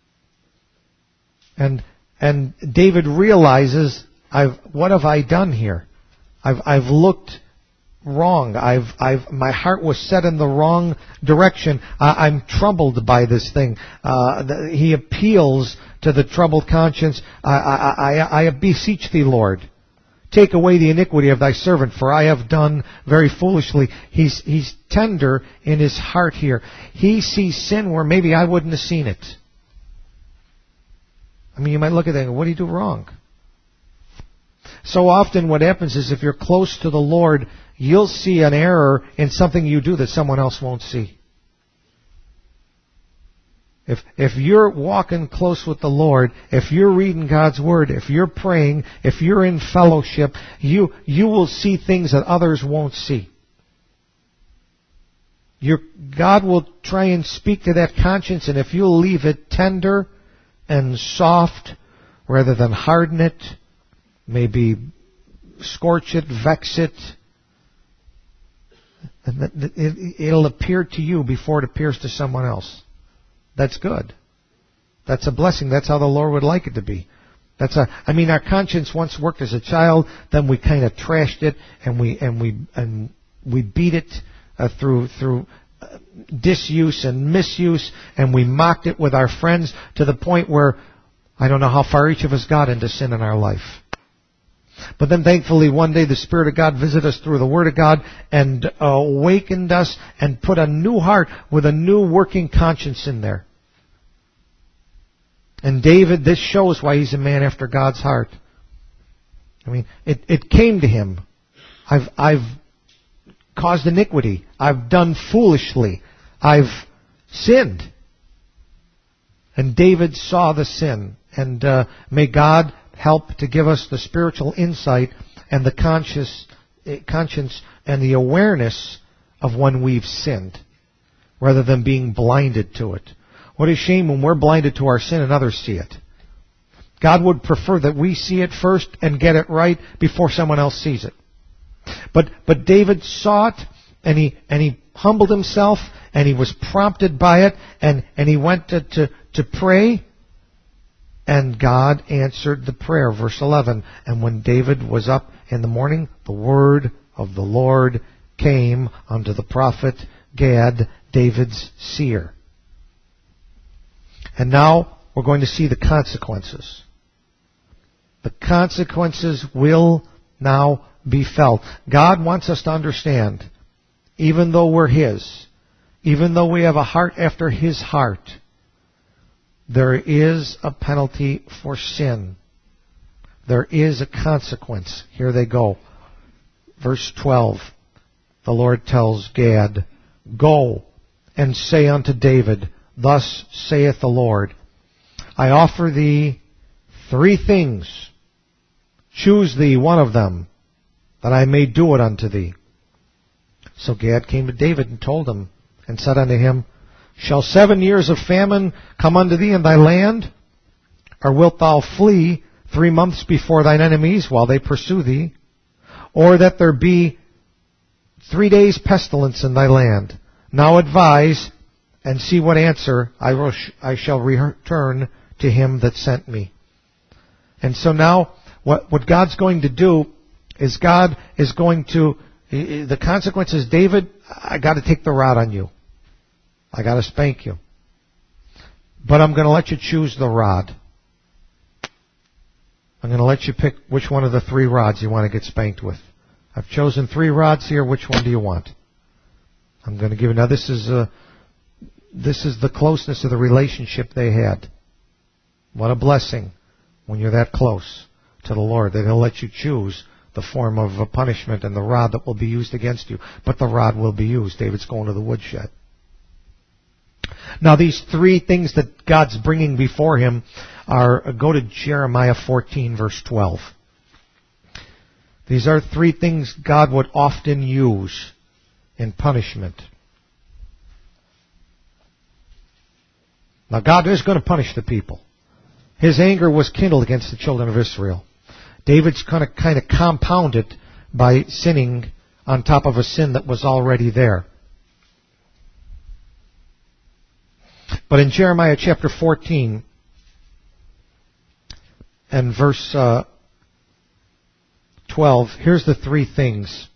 And, and David realizes, I've, what have I done here? I've, I've looked wrong. I've, I've, my heart was set in the wrong direction. I, I'm troubled by this thing. Uh, the, he appeals to the troubled conscience. I, I, I, I beseech thee, Lord, take away the iniquity of thy servant, for I have done very foolishly. He's, he's tender in his heart here. He sees sin where maybe I wouldn't have seen it. I mean, you might look at that and go, what did he do wrong? So often what happens is if you're close to the Lord, you'll see an error in something you do that someone else won't see. If if you're walking close with the Lord, if you're reading God's Word, if you're praying, if you're in fellowship, you you will see things that others won't see. Your, God will try and speak to that conscience, and if you'll leave it tender and soft rather than harden it, maybe scorch it, vex it, it'll appear to you before it appears to someone else. That's good. That's a blessing. That's how the Lord would like it to be. That's a, I mean, our conscience once worked as a child, then we kind of trashed it and we and we and we beat it uh, through through uh, disuse and misuse, and we mocked it with our friends to the point where I don't know how far each of us got into sin in our life. But then thankfully one day the Spirit of God visited us through the Word of God and awakened us and put a new heart with a new working conscience in there. And David, this shows why he's a man after God's heart. I mean, it, it came to him. I've, I've caused iniquity. I've done foolishly. I've sinned. And David saw the sin. And uh, may God help to give us the spiritual insight and the conscious, conscience and the awareness of when we've sinned, rather than being blinded to it. What a shame when we're blinded to our sin and others see it. God would prefer that we see it first and get it right before someone else sees it. But but David saw it, and he and he humbled himself, and he was prompted by it, and, and he went to, to, to pray. And God answered the prayer. Verse eleven, and when David was up in the morning, the word of the Lord came unto the prophet Gad, David's seer. And now we're going to see the consequences. The consequences will now be felt. God wants us to understand, even though we're His, even though we have a heart after His heart, there is a penalty for sin. There is a consequence. Here they go. Verse twelve. The Lord tells Gad, go and say unto David, thus saith the Lord, I offer thee three things. Choose thee one of them, that I may do it unto thee. So Gad came to David and told him, and said unto him, shall seven years of famine come unto thee in thy land? Or wilt thou flee three months before thine enemies while they pursue thee? Or that there be three days pestilence in thy land? Now advise, and see what answer I, will sh- I shall return to him that sent me. And so now, what, what God's going to do is God is going to, the consequence is, David, I got to take the rod on you. I got to spank you. But I'm going to let you choose the rod. I'm going to let you pick which one of the three rods you want to get spanked with. I've chosen three rods here. Which one do you want? I'm going to give you. Now this is a, this is the closeness of the relationship they had. What a blessing when you're that close to the Lord, that He'll let you choose the form of a punishment and the rod that will be used against you. But the rod will be used. David's going to the woodshed. Now these three things that God's bringing before him are, go to Jeremiah fourteen verse twelve. These are three things God would often use in punishment. Now God is going to punish the people. His anger was kindled against the children of Israel. David's going to kind of compound it by sinning on top of a sin that was already there. But in Jeremiah chapter fourteen and verse uh, twelve, here's the three things.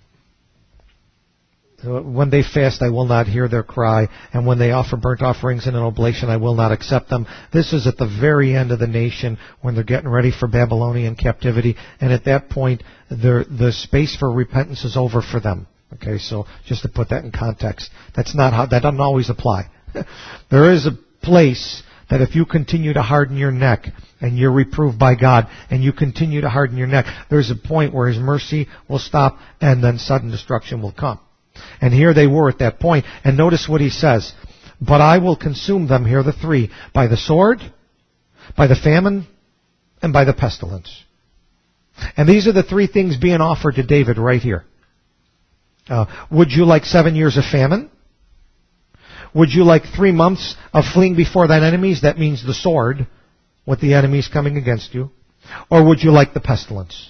When they fast, I will not hear their cry, and when they offer burnt offerings and an oblation, I will not accept them. This is at the very end of the nation when they're getting ready for Babylonian captivity, and at that point, the the space for repentance is over for them. Okay, so just to put that in context, that's not how that doesn't always apply. There is a place that if you continue to harden your neck and you're reproved by God and you continue to harden your neck, there's a point where His mercy will stop and then sudden destruction will come. And here they were at that point. And notice what He says. But I will consume them, here are the three, by the sword, by the famine, and by the pestilence. And these are the three things being offered to David right here. Uh, would you like seven years of famine? Would you like three months of fleeing before thine enemies? That means the sword, with the enemies coming against you. Or would you like the pestilence?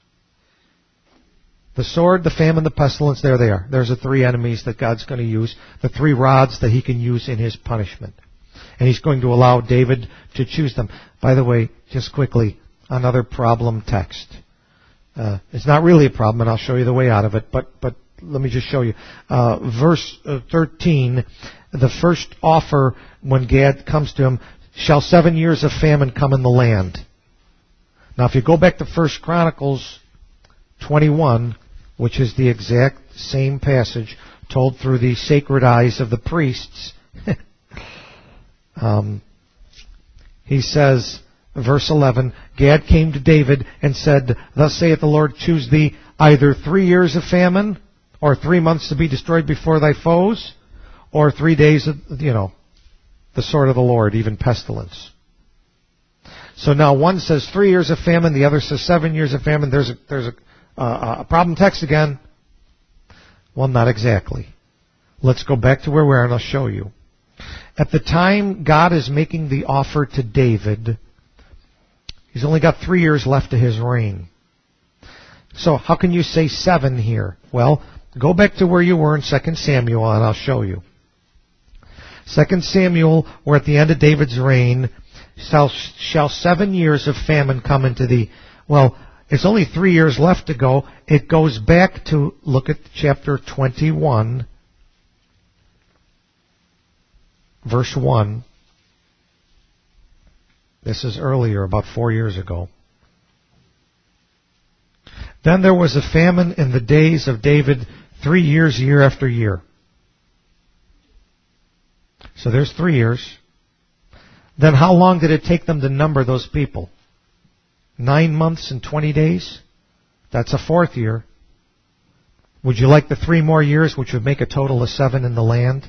The sword, the famine, the pestilence, there they are. There's the three enemies that God's going to use, the three rods that He can use in His punishment. And He's going to allow David to choose them. By the way, just quickly, another problem text. Uh, it's not really a problem, and I'll show you the way out of it, but, but let me just show you. Uh, verse thirteen, the first offer when Gad comes to him, shall seven years of famine come in the land. Now if you go back to First Chronicles twenty-one, which is the exact same passage told through the sacred eyes of the priests, um, he says, verse eleven, Gad came to David and said, thus saith the Lord, choose thee either three years of famine, or three months to be destroyed before thy foes, or three days of, you know, the sword of the Lord, even pestilence. So now one says three years of famine, the other says seven years of famine. There's a, there's a, uh, a problem text again. Well, not exactly. Let's go back to where we are and I'll show you. At the time God is making the offer to David, He's only got three years left to his reign. So how can you say seven here? Well, go back to where you were in Second Samuel and I'll show you. Second Samuel, we're at the end of David's reign. Shall, shall seven years of famine come into thee? Well, it's only three years left to go. It goes back to, look at chapter twenty-one, verse one. This is earlier, about four years ago. Then there was a famine in the days of David three years, year after year. So there's three years. Then how long did it take them to number those people? Nine months and twenty days? That's a fourth year. Would you like the three more years, which would make a total of seven in the land?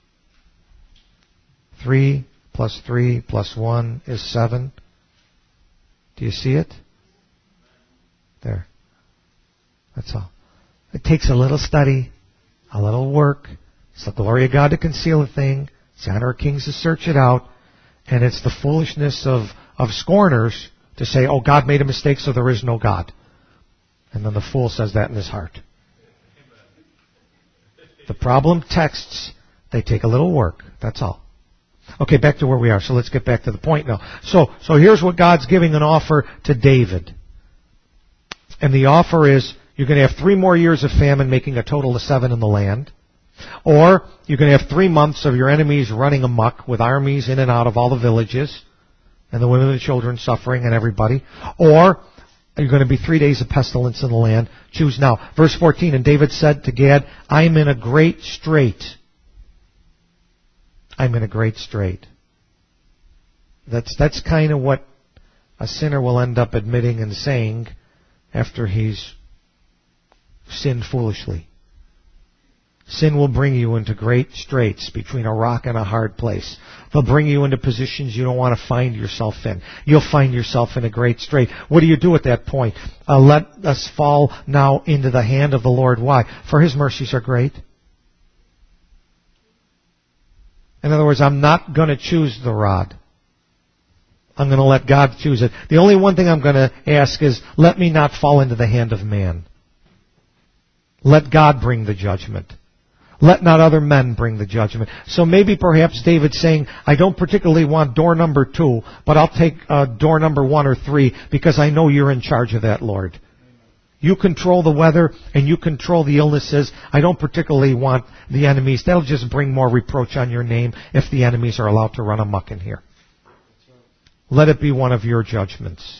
Three plus three plus one is seven. Do you see it? There. That's all. It takes a little study, a little work. It's the glory of God to conceal a thing. It's the honor of kings to search it out. And it's the foolishness of, of scorners to say, oh, God made a mistake, so there is no God. And then the fool says that in his heart. The problem texts, they take a little work. That's all. Okay, back to where we are. So let's get back to the point now. So, so here's what God's giving an offer to David. And the offer is, you're going to have three more years of famine, making a total of seven in the land. Or you're going to have three months of your enemies running amok with armies in and out of all the villages, and the women and the children suffering and everybody. Or you're going to be three days of pestilence in the land. Choose now. Verse fourteen, and David said to Gad, I'm in a great strait. I'm in a great strait. That's, that's kind of what a sinner will end up admitting and saying after he's sinned foolishly. Sin will bring you into great straits between a rock and a hard place. They'll bring you into positions you don't want to find yourself in. You'll find yourself in a great strait. What do you do at that point? Uh, let us fall now into the hand of the Lord. Why? For His mercies are great. In other words, I'm not going to choose the rod. I'm going to let God choose it. The only one thing I'm going to ask is, let me not fall into the hand of man. Let God bring the judgment. Let not other men bring the judgment. So maybe perhaps David's saying, I don't particularly want door number two, but I'll take uh, door number one or three because I know you're in charge of that, Lord. You control the weather and you control the illnesses. I don't particularly want the enemies. That'll just bring more reproach on your name if the enemies are allowed to run amok in here. Let it be one of your judgments.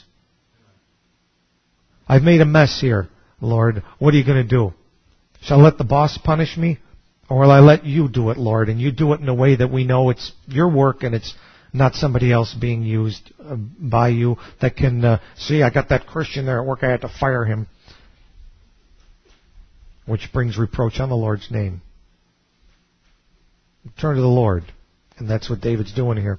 I've made a mess here, Lord. What are you going to do? Shall I let the boss punish me? Or will I let you do it, Lord? And you do it in a way that we know it's your work and it's not somebody else being used uh, by you that can, uh, see, I got that Christian there at work, I had to fire him. Which brings reproach on the Lord's name. Turn to the Lord. And that's what David's doing here.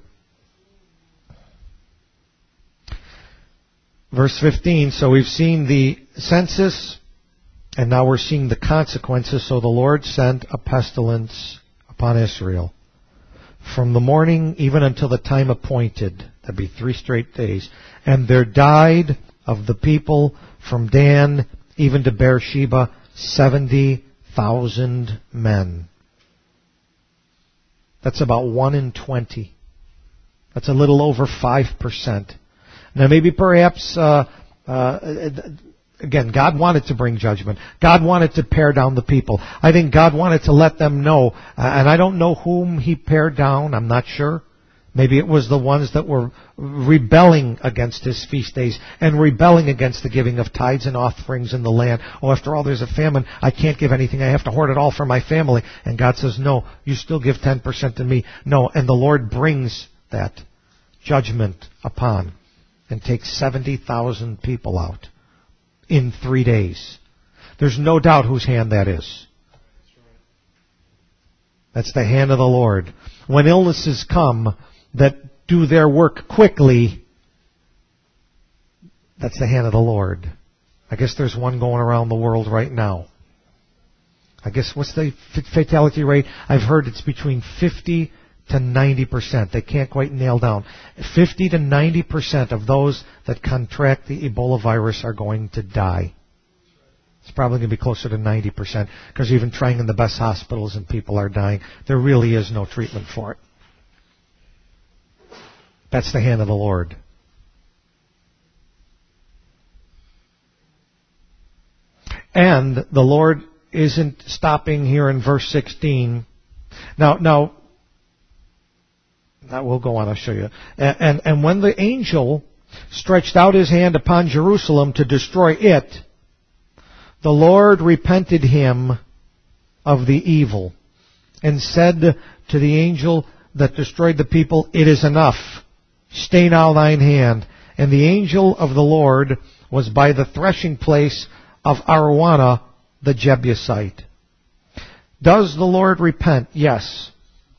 Verse fifteen, so we've seen the census, and now we're seeing the consequences. So the Lord sent a pestilence upon Israel. From the morning even until the time appointed, that'd be three straight days. And there died of the people from Dan even to Beersheba seventy thousand men. That's about one in twenty. That's a little over five percent. Now maybe perhaps, uh, uh, again, God wanted to bring judgment. God wanted to pare down the people. I think God wanted to let them know, uh, and I don't know whom He pared down, I'm not sure. Maybe it was the ones that were rebelling against His feast days and rebelling against the giving of tithes and offerings in the land. Oh, after all, there's a famine. I can't give anything. I have to hoard it all for my family. And God says, no, you still give ten percent to me. No, and the Lord brings that judgment upon and takes seventy thousand people out in three days. There's no doubt whose hand that is. That's the hand of the Lord. When illnesses come that do their work quickly, that's the hand of the Lord. I guess there's one going around the world right now. I guess, what's the fatality rate? I've heard it's between fifty to ninety percent. They can't quite nail down. fifty to ninety percent of those that contract the Ebola virus are going to die. It's probably going to be closer to ninety percent because even trying in the best hospitals and people are dying. There really is no treatment for it. That's the hand of the Lord. And the Lord isn't stopping here in verse sixteen. Now, now, that will go on, I'll show you. And, and, and when the angel stretched out his hand upon Jerusalem to destroy it, the Lord repented him of the evil and said to the angel that destroyed the people, it is enough. Stay now thine hand. And the angel of the Lord was by the threshing place of Araunah the Jebusite. Does the Lord repent? Yes.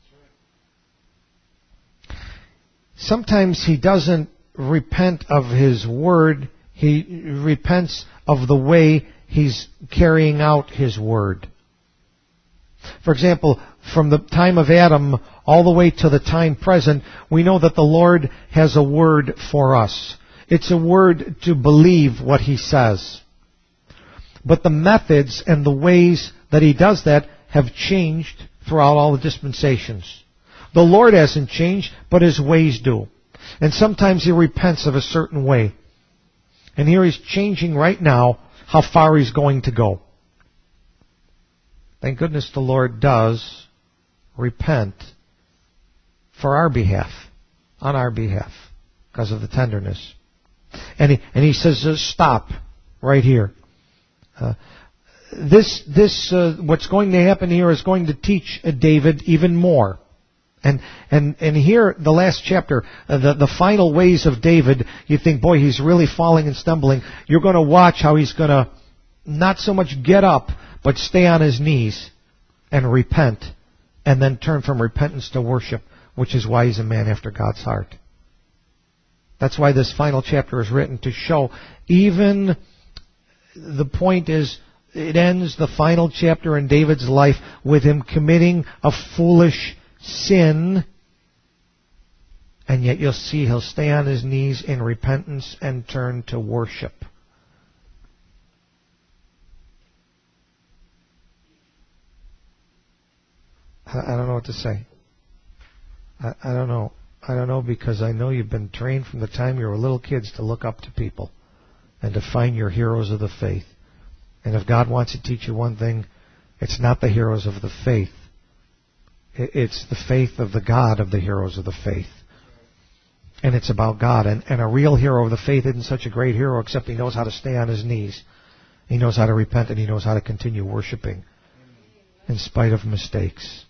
Sometimes He doesn't repent of His word. He repents of the way He's carrying out His word. For example, from the time of Adam all the way to the time present, we know that the Lord has a word for us. It's a word to believe what He says. But the methods and the ways that He does that have changed throughout all the dispensations. The Lord hasn't changed, but His ways do. And sometimes He repents of a certain way. And here He's changing right now how far He's going to go. Thank goodness the Lord does repent for our behalf, on our behalf, because of the tenderness. And He, and he says, uh, stop right here. Uh, this, this, uh, what's going to happen here is going to teach uh, David even more. And and and here, the last chapter, uh, the, the final ways of David, you think, boy, he's really falling and stumbling. You're going to watch how he's going to not so much get up, but stay on his knees and repent, and then turn from repentance to worship, which is why he's a man after God's heart. That's why this final chapter is written, to show even, the point is, it ends the final chapter in David's life with him committing a foolish sin, and yet you'll see he'll stay on his knees in repentance and turn to worship. I, I don't know what to say. I, I don't know. I don't know because I know you've been trained from the time you were little kids to look up to people and to find your heroes of the faith. And if God wants to teach you one thing, it's not the heroes of the faith. It's the faith of the God of the heroes of the faith. And it's about God. And, and a real hero of the faith isn't such a great hero except he knows how to stay on his knees. He knows how to repent and he knows how to continue worshiping in spite of mistakes.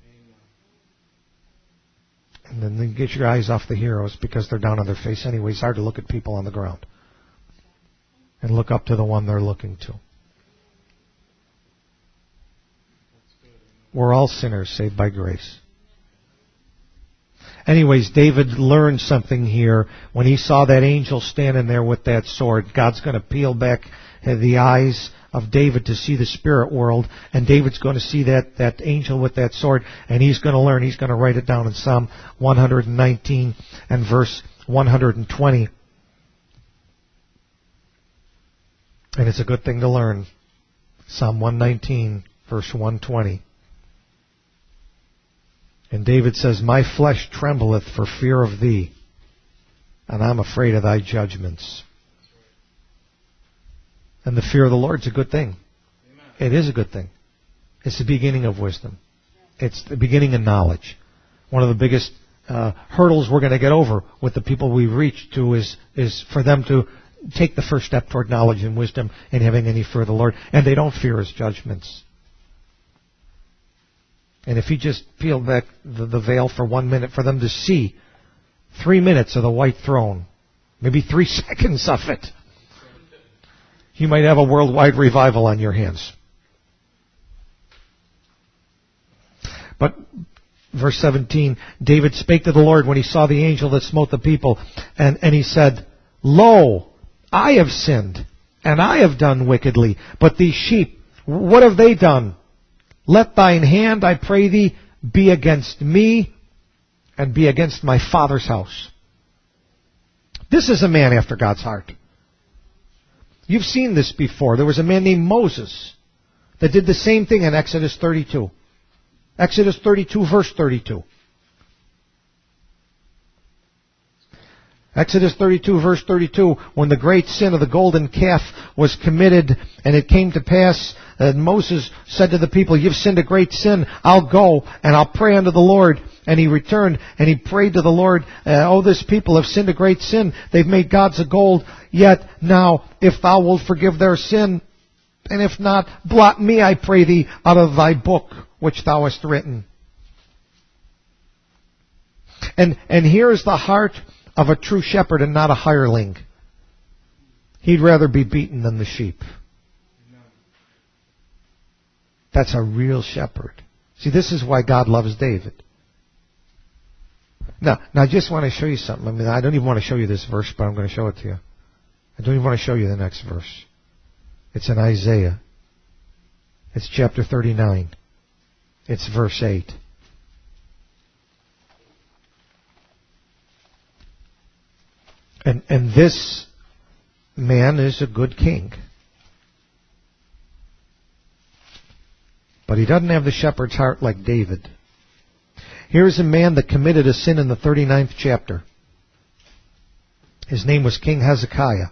And then you get your eyes off the heroes because they're down on their face anyway. It's hard to look at people on the ground and look up to the one they're looking to. We're all sinners saved by grace. Anyways, David learned something here when he saw that angel standing there with that sword. God's going to peel back the eyes of David to see the spirit world, and David's going to see that, that angel with that sword, and he's going to learn. He's going to write it down in Psalm one nineteen and verse one twenty. And it's a good thing to learn. Psalm one nineteen, verse one twenty. And David says, "My flesh trembleth for fear of thee, and I'm afraid of thy judgments." And the fear of the Lord is a good thing. Amen. It is a good thing. It's the beginning of wisdom. It's the beginning of knowledge. One of the biggest uh, hurdles we're going to get over with the people we reach to is, is for them to take the first step toward knowledge and wisdom and having any fear of the Lord. And they don't fear His judgments. And if He just peeled back the, the veil for one minute for them to see three minutes of the white throne, maybe three seconds of it, you might have a worldwide revival on your hands. But verse seventeen, David spake to the Lord when he saw the angel that smote the people, and, and he said, "Lo, I have sinned, and I have done wickedly. But these sheep, what have they done? Let thine hand, I pray thee, be against me, and be against my father's house." This is a man after God's heart. You've seen this before. There was a man named Moses that did the same thing in Exodus thirty-two. Exodus thirty-two, verse thirty-two. Exodus thirty-two, verse thirty-two, when the great sin of the golden calf was committed, and it came to pass that Moses said to the people, "You've sinned a great sin. I'll go and I'll pray unto the Lord." And he returned and he prayed to the Lord, uh, "Oh, this people have sinned a great sin. They've made gods of gold. Yet now, if thou wilt forgive their sin, and if not, blot me, I pray thee, out of thy book which thou hast written." And, and here's the heart of a true shepherd and not a hireling. He'd rather be beaten than the sheep. That's a real shepherd. See, this is why God loves David. Now, now I just want to show you something. I mean, I don't even want to show you this verse, but I'm going to show it to you. I don't even want to show you the next verse. It's in Isaiah. It's chapter thirty-nine. It's verse eight. And, and this man is a good king. But he doesn't have the shepherd's heart like David. Here's a man that committed a sin in the thirty-ninth chapter. His name was King Hezekiah.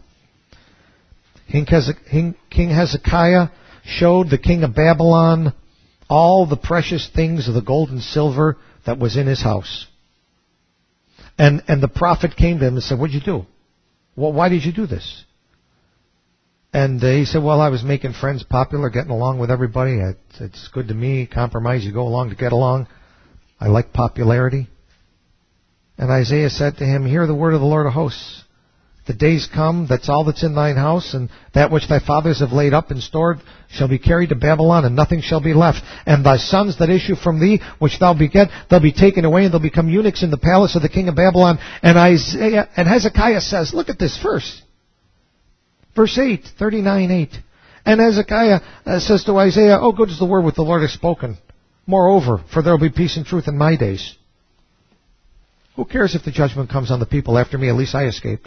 King Hezekiah showed the king of Babylon all the precious things of the gold and silver that was in his house. And and the prophet came to him and said, "What'd you do? Well, why did you do this?" And uh, he said, "Well, I was making friends popular, getting along with everybody. It's, it's good to me. Compromise, you go along to get along. I like popularity." And Isaiah said to him, "Hear the word of the Lord of hosts. The days come, that's all that's in thine house, and that which thy fathers have laid up and stored shall be carried to Babylon, and nothing shall be left. And thy sons that issue from thee, which thou beget, they'll be taken away, and they'll become eunuchs in the palace of the king of Babylon." And Isaiah and Hezekiah says, look at this verse. Verse eight, thirty-nine eight. And Hezekiah uh, says to Isaiah, "Oh, good is the word which the Lord has spoken. Moreover, for there will be peace and truth in my days." Who cares if the judgment comes on the people after me? At least I escaped.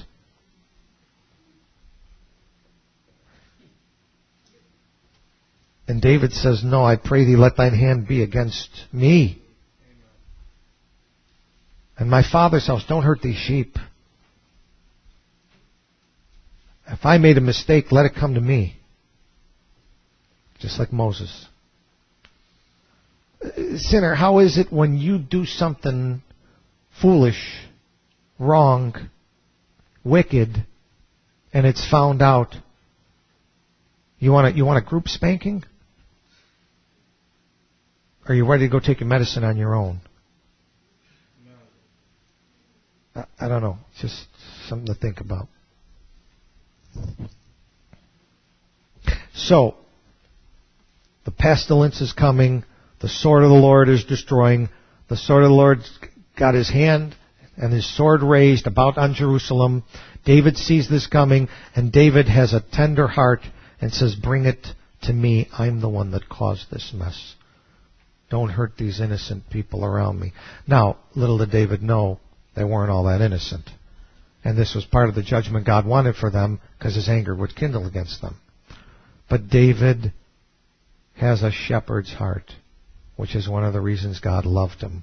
And David says, no, I pray thee, let thine hand be against me. And my father's house, don't hurt these sheep. If I made a mistake, let it come to me. Just like Moses. Sinner, how is it when you do something foolish, wrong, wicked, and it's found out? You want a, you want a group spanking? Or are you ready to go take your medicine on your own? I, I don't know. It's just something to think about. So, the pestilence is coming. The sword of the Lord is destroying. The sword of the Lord's got his hand and his sword raised about on Jerusalem. David sees this coming, and David has a tender heart and says, bring it to me. I'm the one that caused this mess. Don't hurt these innocent people around me. Now, little did David know they weren't all that innocent. And this was part of the judgment God wanted for them because his anger would kindle against them. But David has a shepherd's heart, which is one of the reasons God loved him.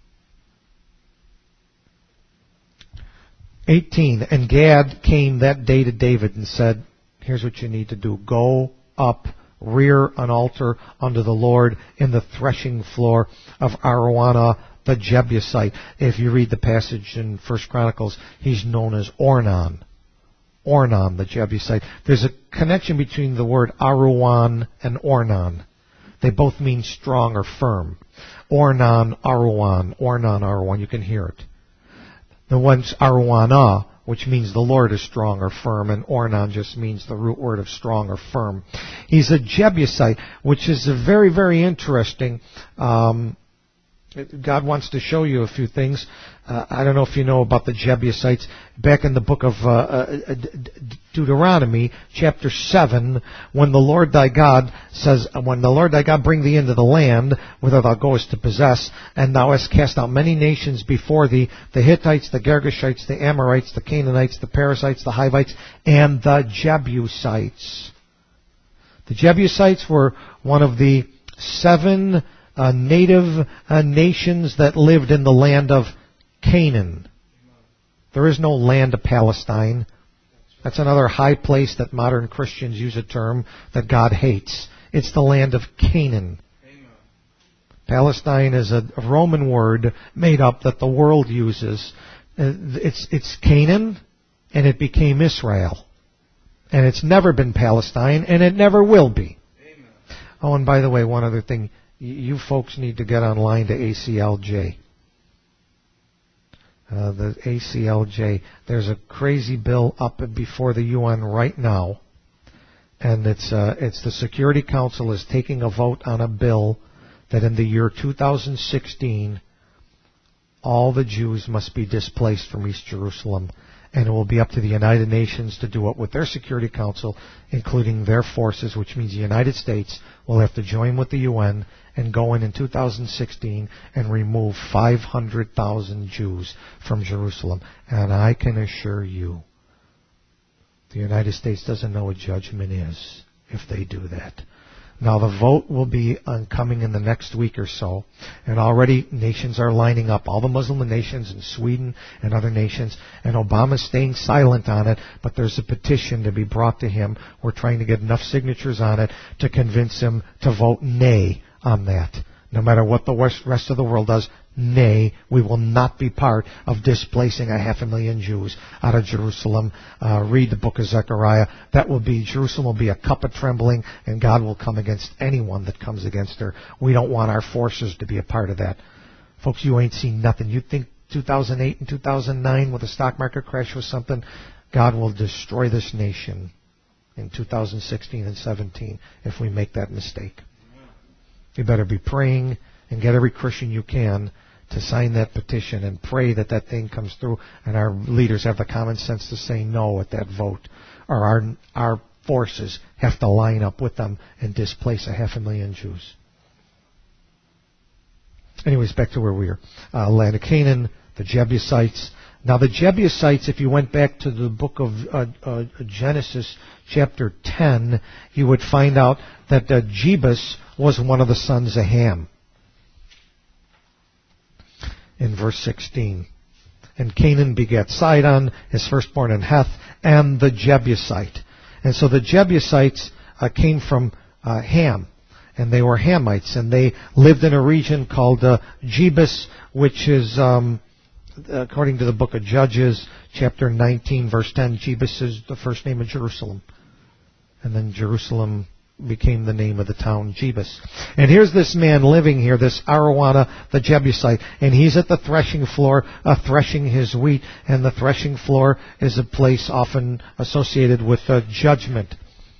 eighteen, and Gad came that day to David and said, here's what you need to do. Go up, rear an altar unto the Lord in the threshing floor of Araunah the Jebusite. If you read the passage in First Chronicles, he's known as Ornan. Ornan the Jebusite. There's a connection between the word Aruan and Ornan. They both mean strong or firm. Ornan, Aruan, Ornan, Aruan. You can hear it. The one's Aruanah, which means the Lord is strong or firm, and Ornan just means the root word of strong or firm. He's a Jebusite, which is a very, very interesting. Um, God wants to show you a few things. Uh, I don't know if you know about the Jebusites. Back in the book of uh, uh, Deuteronomy, chapter seven, when the Lord thy God says, when the Lord thy God bring thee into the land, whither thou goest to possess, and thou hast cast out many nations before thee, the Hittites, the Girgashites, the Amorites, the Canaanites, the Perizzites, the Hivites, and the Jebusites. The Jebusites were one of the seven Uh, native uh, nations that lived in the land of Canaan. There is no land of Palestine. That's another high place that modern Christians use a term that God hates. It's the land of Canaan. Amen. Palestine is a Roman word made up that the world uses. Uh, it's, it's Canaan, and it became Israel. And it's never been Palestine, and it never will be. Amen. Oh, and by the way, one other thing. You folks need to get online to A C L J. Uh, the A C L J. There's a crazy bill up before the U N right now, and it's uh, it's the Security Council is taking a vote on a bill that in the year two thousand sixteen, all the Jews must be displaced from East Jerusalem. And it will be up to the United Nations to do it with their Security Council, including their forces, which means the United States will have to join with the U N and go in in two thousand sixteen and remove five hundred thousand Jews from Jerusalem. And I can assure you, the United States doesn't know what judgment is if they do that. Now, the vote will be on coming in the next week or so, and already nations are lining up, all the Muslim nations in Sweden and other nations, and Obama's staying silent on it, but there's a petition to be brought to him. We're trying to get enough signatures on it to convince him to vote nay on that. No matter what the rest of the world does, nay, we will not be part of displacing a half a million Jews out of Jerusalem. Uh, read the book of Zechariah. That will be, Jerusalem will be a cup of trembling, and God will come against anyone that comes against her. We don't want our forces to be a part of that. Folks, you ain't seen nothing. You think two thousand eight and two thousand nine with the stock market crash was something? God will destroy this nation in two thousand sixteen and seventeen if we make that mistake. You better be praying and get every Christian you can to sign that petition and pray that that thing comes through and our leaders have the common sense to say no at that vote, or our our forces have to line up with them and displace a half a million Jews. Anyways, back to where we are. Uh, land of Canaan, the Jebusites. Now the Jebusites, if you went back to the book of uh, uh, Genesis chapter ten, you would find out that uh, Jebus was one of the sons of Ham. In verse sixteen. And Canaan begat Sidon, his firstborn, and Heth, and the Jebusite. And so the Jebusites uh, came from uh, Ham. And they were Hamites, and they lived in a region called uh, Jebus, which is, um, according to the book of Judges, chapter nineteen, verse ten, Jebus is the first name of Jerusalem. And then Jerusalem became the name of the town, Jebus. And here's this man living here, this Araunah the Jebusite, and he's at the threshing floor, uh, threshing his wheat, and the threshing floor is a place often associated with uh, judgment.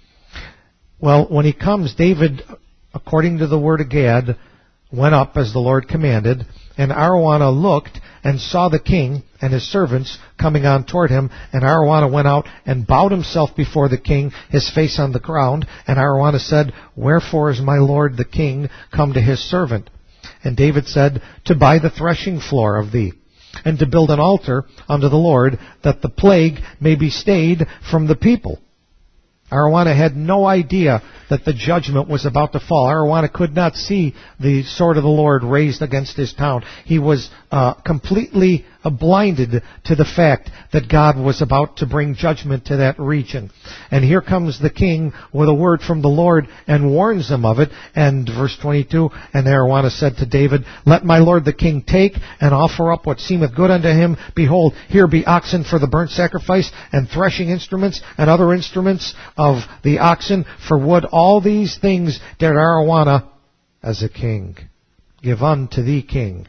Well, when he comes, David, according to the word of Gad, went up as the Lord commanded, and Araunah looked and saw the king and his servants coming on toward him, and Araunah went out and bowed himself before the king, his face on the ground, and Araunah said, Wherefore is my lord the king come to his servant? And David said, To buy the threshing floor of thee, and to build an altar unto the Lord, that the plague may be stayed from the people. Araunah had no idea that the judgment was about to fall. Araunah could not see the sword of the Lord raised against his town. He was uh, completely uh, blinded to the fact that God was about to bring judgment to that region. And here comes the king with a word from the Lord and warns him of it. And verse twenty-two, And Araunah said to David, Let my lord the king take and offer up what seemeth good unto him. Behold, here be oxen for the burnt sacrifice, and threshing instruments, and other instruments of the oxen for wood. All these things did Araunah as a king give unto thee, king.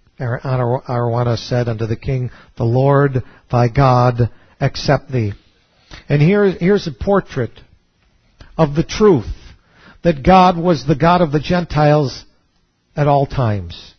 Araunah said unto the king, The Lord thy God accept thee. And here, here's a portrait of the truth that God was the God of the Gentiles at all times.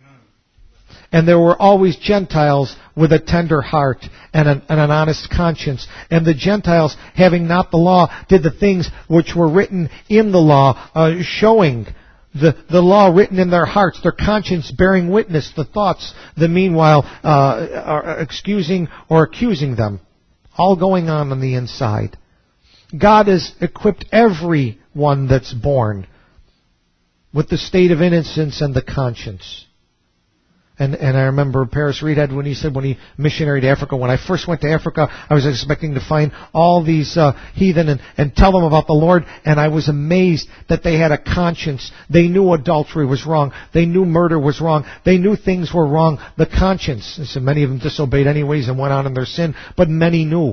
And there were always Gentiles with a tender heart and an, and an honest conscience. And the Gentiles, having not the law, did the things which were written in the law, uh, showing the, the law written in their hearts, their conscience bearing witness, the thoughts, the meanwhile, uh, are excusing or accusing them. All going on on the inside. God has equipped everyone that's born with the state of innocence and the conscience. And and I remember Paris Reed had when he said when he missionary to Africa, when I first went to Africa, I was expecting to find all these uh, heathen and, and tell them about the Lord, and I was amazed that they had a conscience. They knew adultery was wrong. They knew murder was wrong. They knew things were wrong. The conscience. And so many of them disobeyed anyways and went on in their sin, but many knew.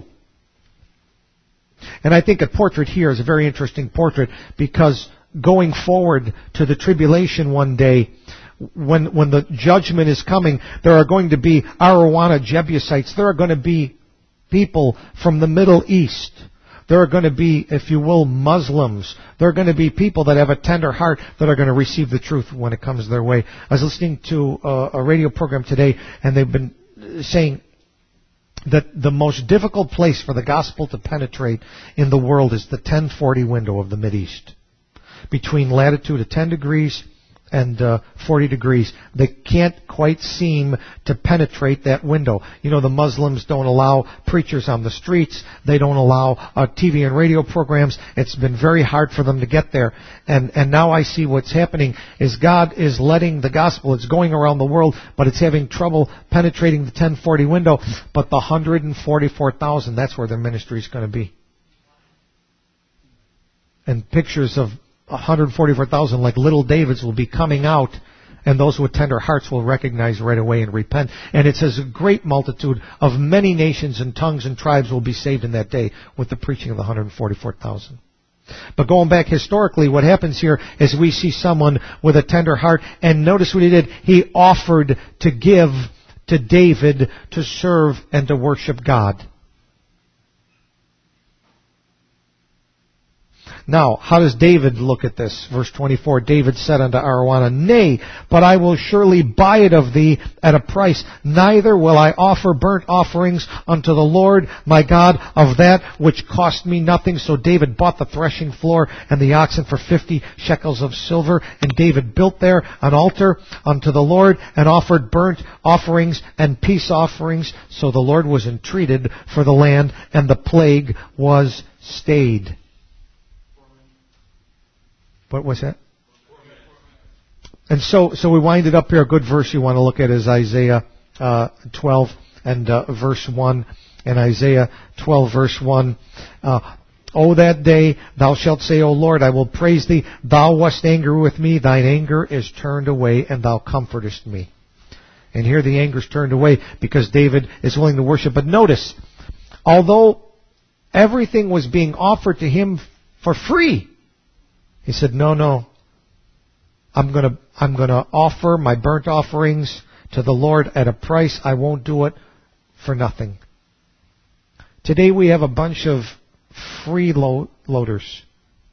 And I think a portrait here is a very interesting portrait because going forward to the tribulation one day, When when the judgment is coming, there are going to be Araunah Jebusites. There are going to be people from the Middle East. There are going to be, if you will, Muslims. There are going to be people that have a tender heart that are going to receive the truth when it comes their way. I was listening to a, a radio program today, and they've been saying that the most difficult place for the gospel to penetrate in the world is the ten forty window of the Mideast. Between latitude of ten degrees and uh, forty degrees. They can't quite seem to penetrate that window. You know, the Muslims don't allow preachers on the streets. They don't allow uh, T V and radio programs. It's been very hard for them to get there. And and now I see what's happening is God is letting the gospel, it's going around the world, but it's having trouble penetrating the ten forty window. But the one hundred forty-four thousand, that's where their ministry is going to be. And pictures of one hundred forty-four thousand like little Davids will be coming out, and those with tender hearts will recognize right away and repent. And it says a great multitude of many nations and tongues and tribes will be saved in that day with the preaching of the one hundred forty-four thousand. But going back historically, what happens here is we see someone with a tender heart, and notice what he did. He offered to give to David to serve and to worship God. Now, how does David look at this? Verse twenty-four, David said unto Araunah, Nay, but I will surely buy it of thee at a price. Neither will I offer burnt offerings unto the Lord my God of that which cost me nothing. So David bought the threshing floor and the oxen for fifty shekels of silver. And David built there an altar unto the Lord and offered burnt offerings and peace offerings. So the Lord was entreated for the land, and the plague was stayed. What was that? And so, so we wind it up here. A good verse you want to look at is Isaiah uh, twelve and uh, verse one. And Isaiah twelve verse one. Uh, O that day thou shalt say, O Lord, I will praise thee. Thou wast angry with me. Thine anger is turned away, and thou comfortest me. And here the anger is turned away because David is willing to worship. But notice, although everything was being offered to him for free, he said, no, no. I'm going to I'm going to offer my burnt offerings to the Lord at a price. I won't do it for nothing. Today we have a bunch of freeloaders.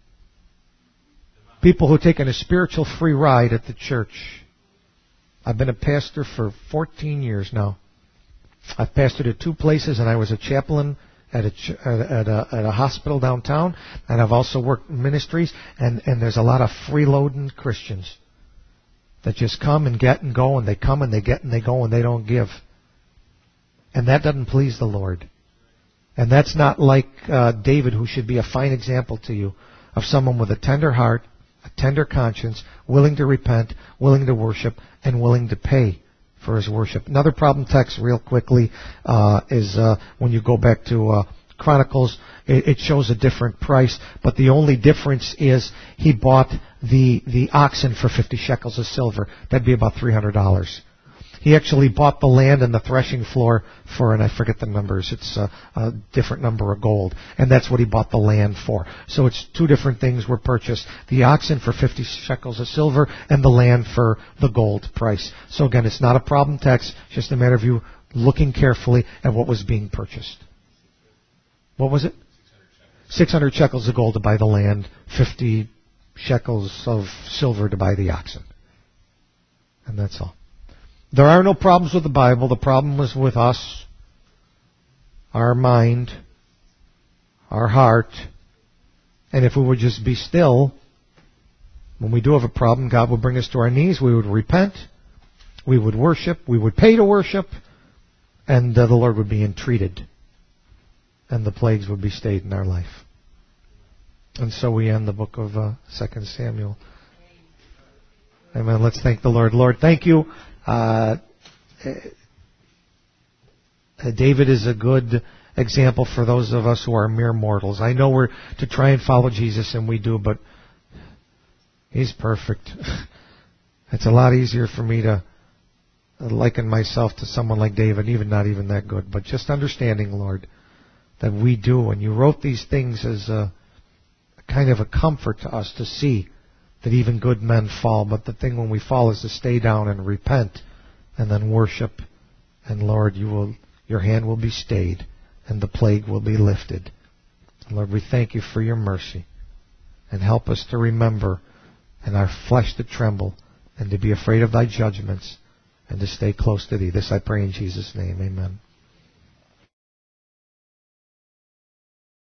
People who are taking a spiritual free ride at the church. I've been a pastor for fourteen years now. I've pastored at two places, and I was a chaplain at a, at a, at a hospital downtown, and I've also worked in ministries, and, and there's a lot of freeloading Christians that just come and get and go, and they come and they get and they go, and they don't give. And that doesn't please the Lord. And that's not like uh, David, who should be a fine example to you of someone with a tender heart, a tender conscience, willing to repent, willing to worship, and willing to pay for his worship. Another problem text, real quickly, uh, is uh, when you go back to uh, Chronicles, it, it shows a different price, but the only difference is he bought the the oxen for fifty shekels of silver. That'd be about three hundred dollars. He actually bought the land and the threshing floor for, and I forget the numbers, it's a, a different number of gold. And that's what he bought the land for. So it's two different things were purchased. The oxen for fifty shekels of silver and the land for the gold price. So again, it's not a problem text, it's just a matter of you looking carefully at what was being purchased. What was it? six hundred shekels of gold to buy the land, fifty shekels of silver to buy the oxen. And that's all. There are no problems with the Bible. The problem is with us, our mind, our heart. And if we would just be still, when we do have a problem, God would bring us to our knees. We would repent. We would worship. We would pay to worship. And uh, the Lord would be entreated. And the plagues would be stayed in our life. And so we end the book of uh, Second Samuel. Amen. Let's thank the Lord. Lord, thank you. Uh, David is a good example for those of us who are mere mortals. I know we're to try and follow Jesus, and we do, but he's perfect. It's a lot easier for me to liken myself to someone like David, even not even that good. But just understanding, Lord, that we do, and you wrote these things as a, a kind of a comfort to us to see that even good men fall, but the thing when we fall is to stay down and repent and then worship. And Lord, you will, your hand will be stayed and the plague will be lifted. Lord, we thank you for your mercy, and help us to remember and our flesh to tremble and to be afraid of thy judgments and to stay close to thee. This I pray in Jesus' name. Amen.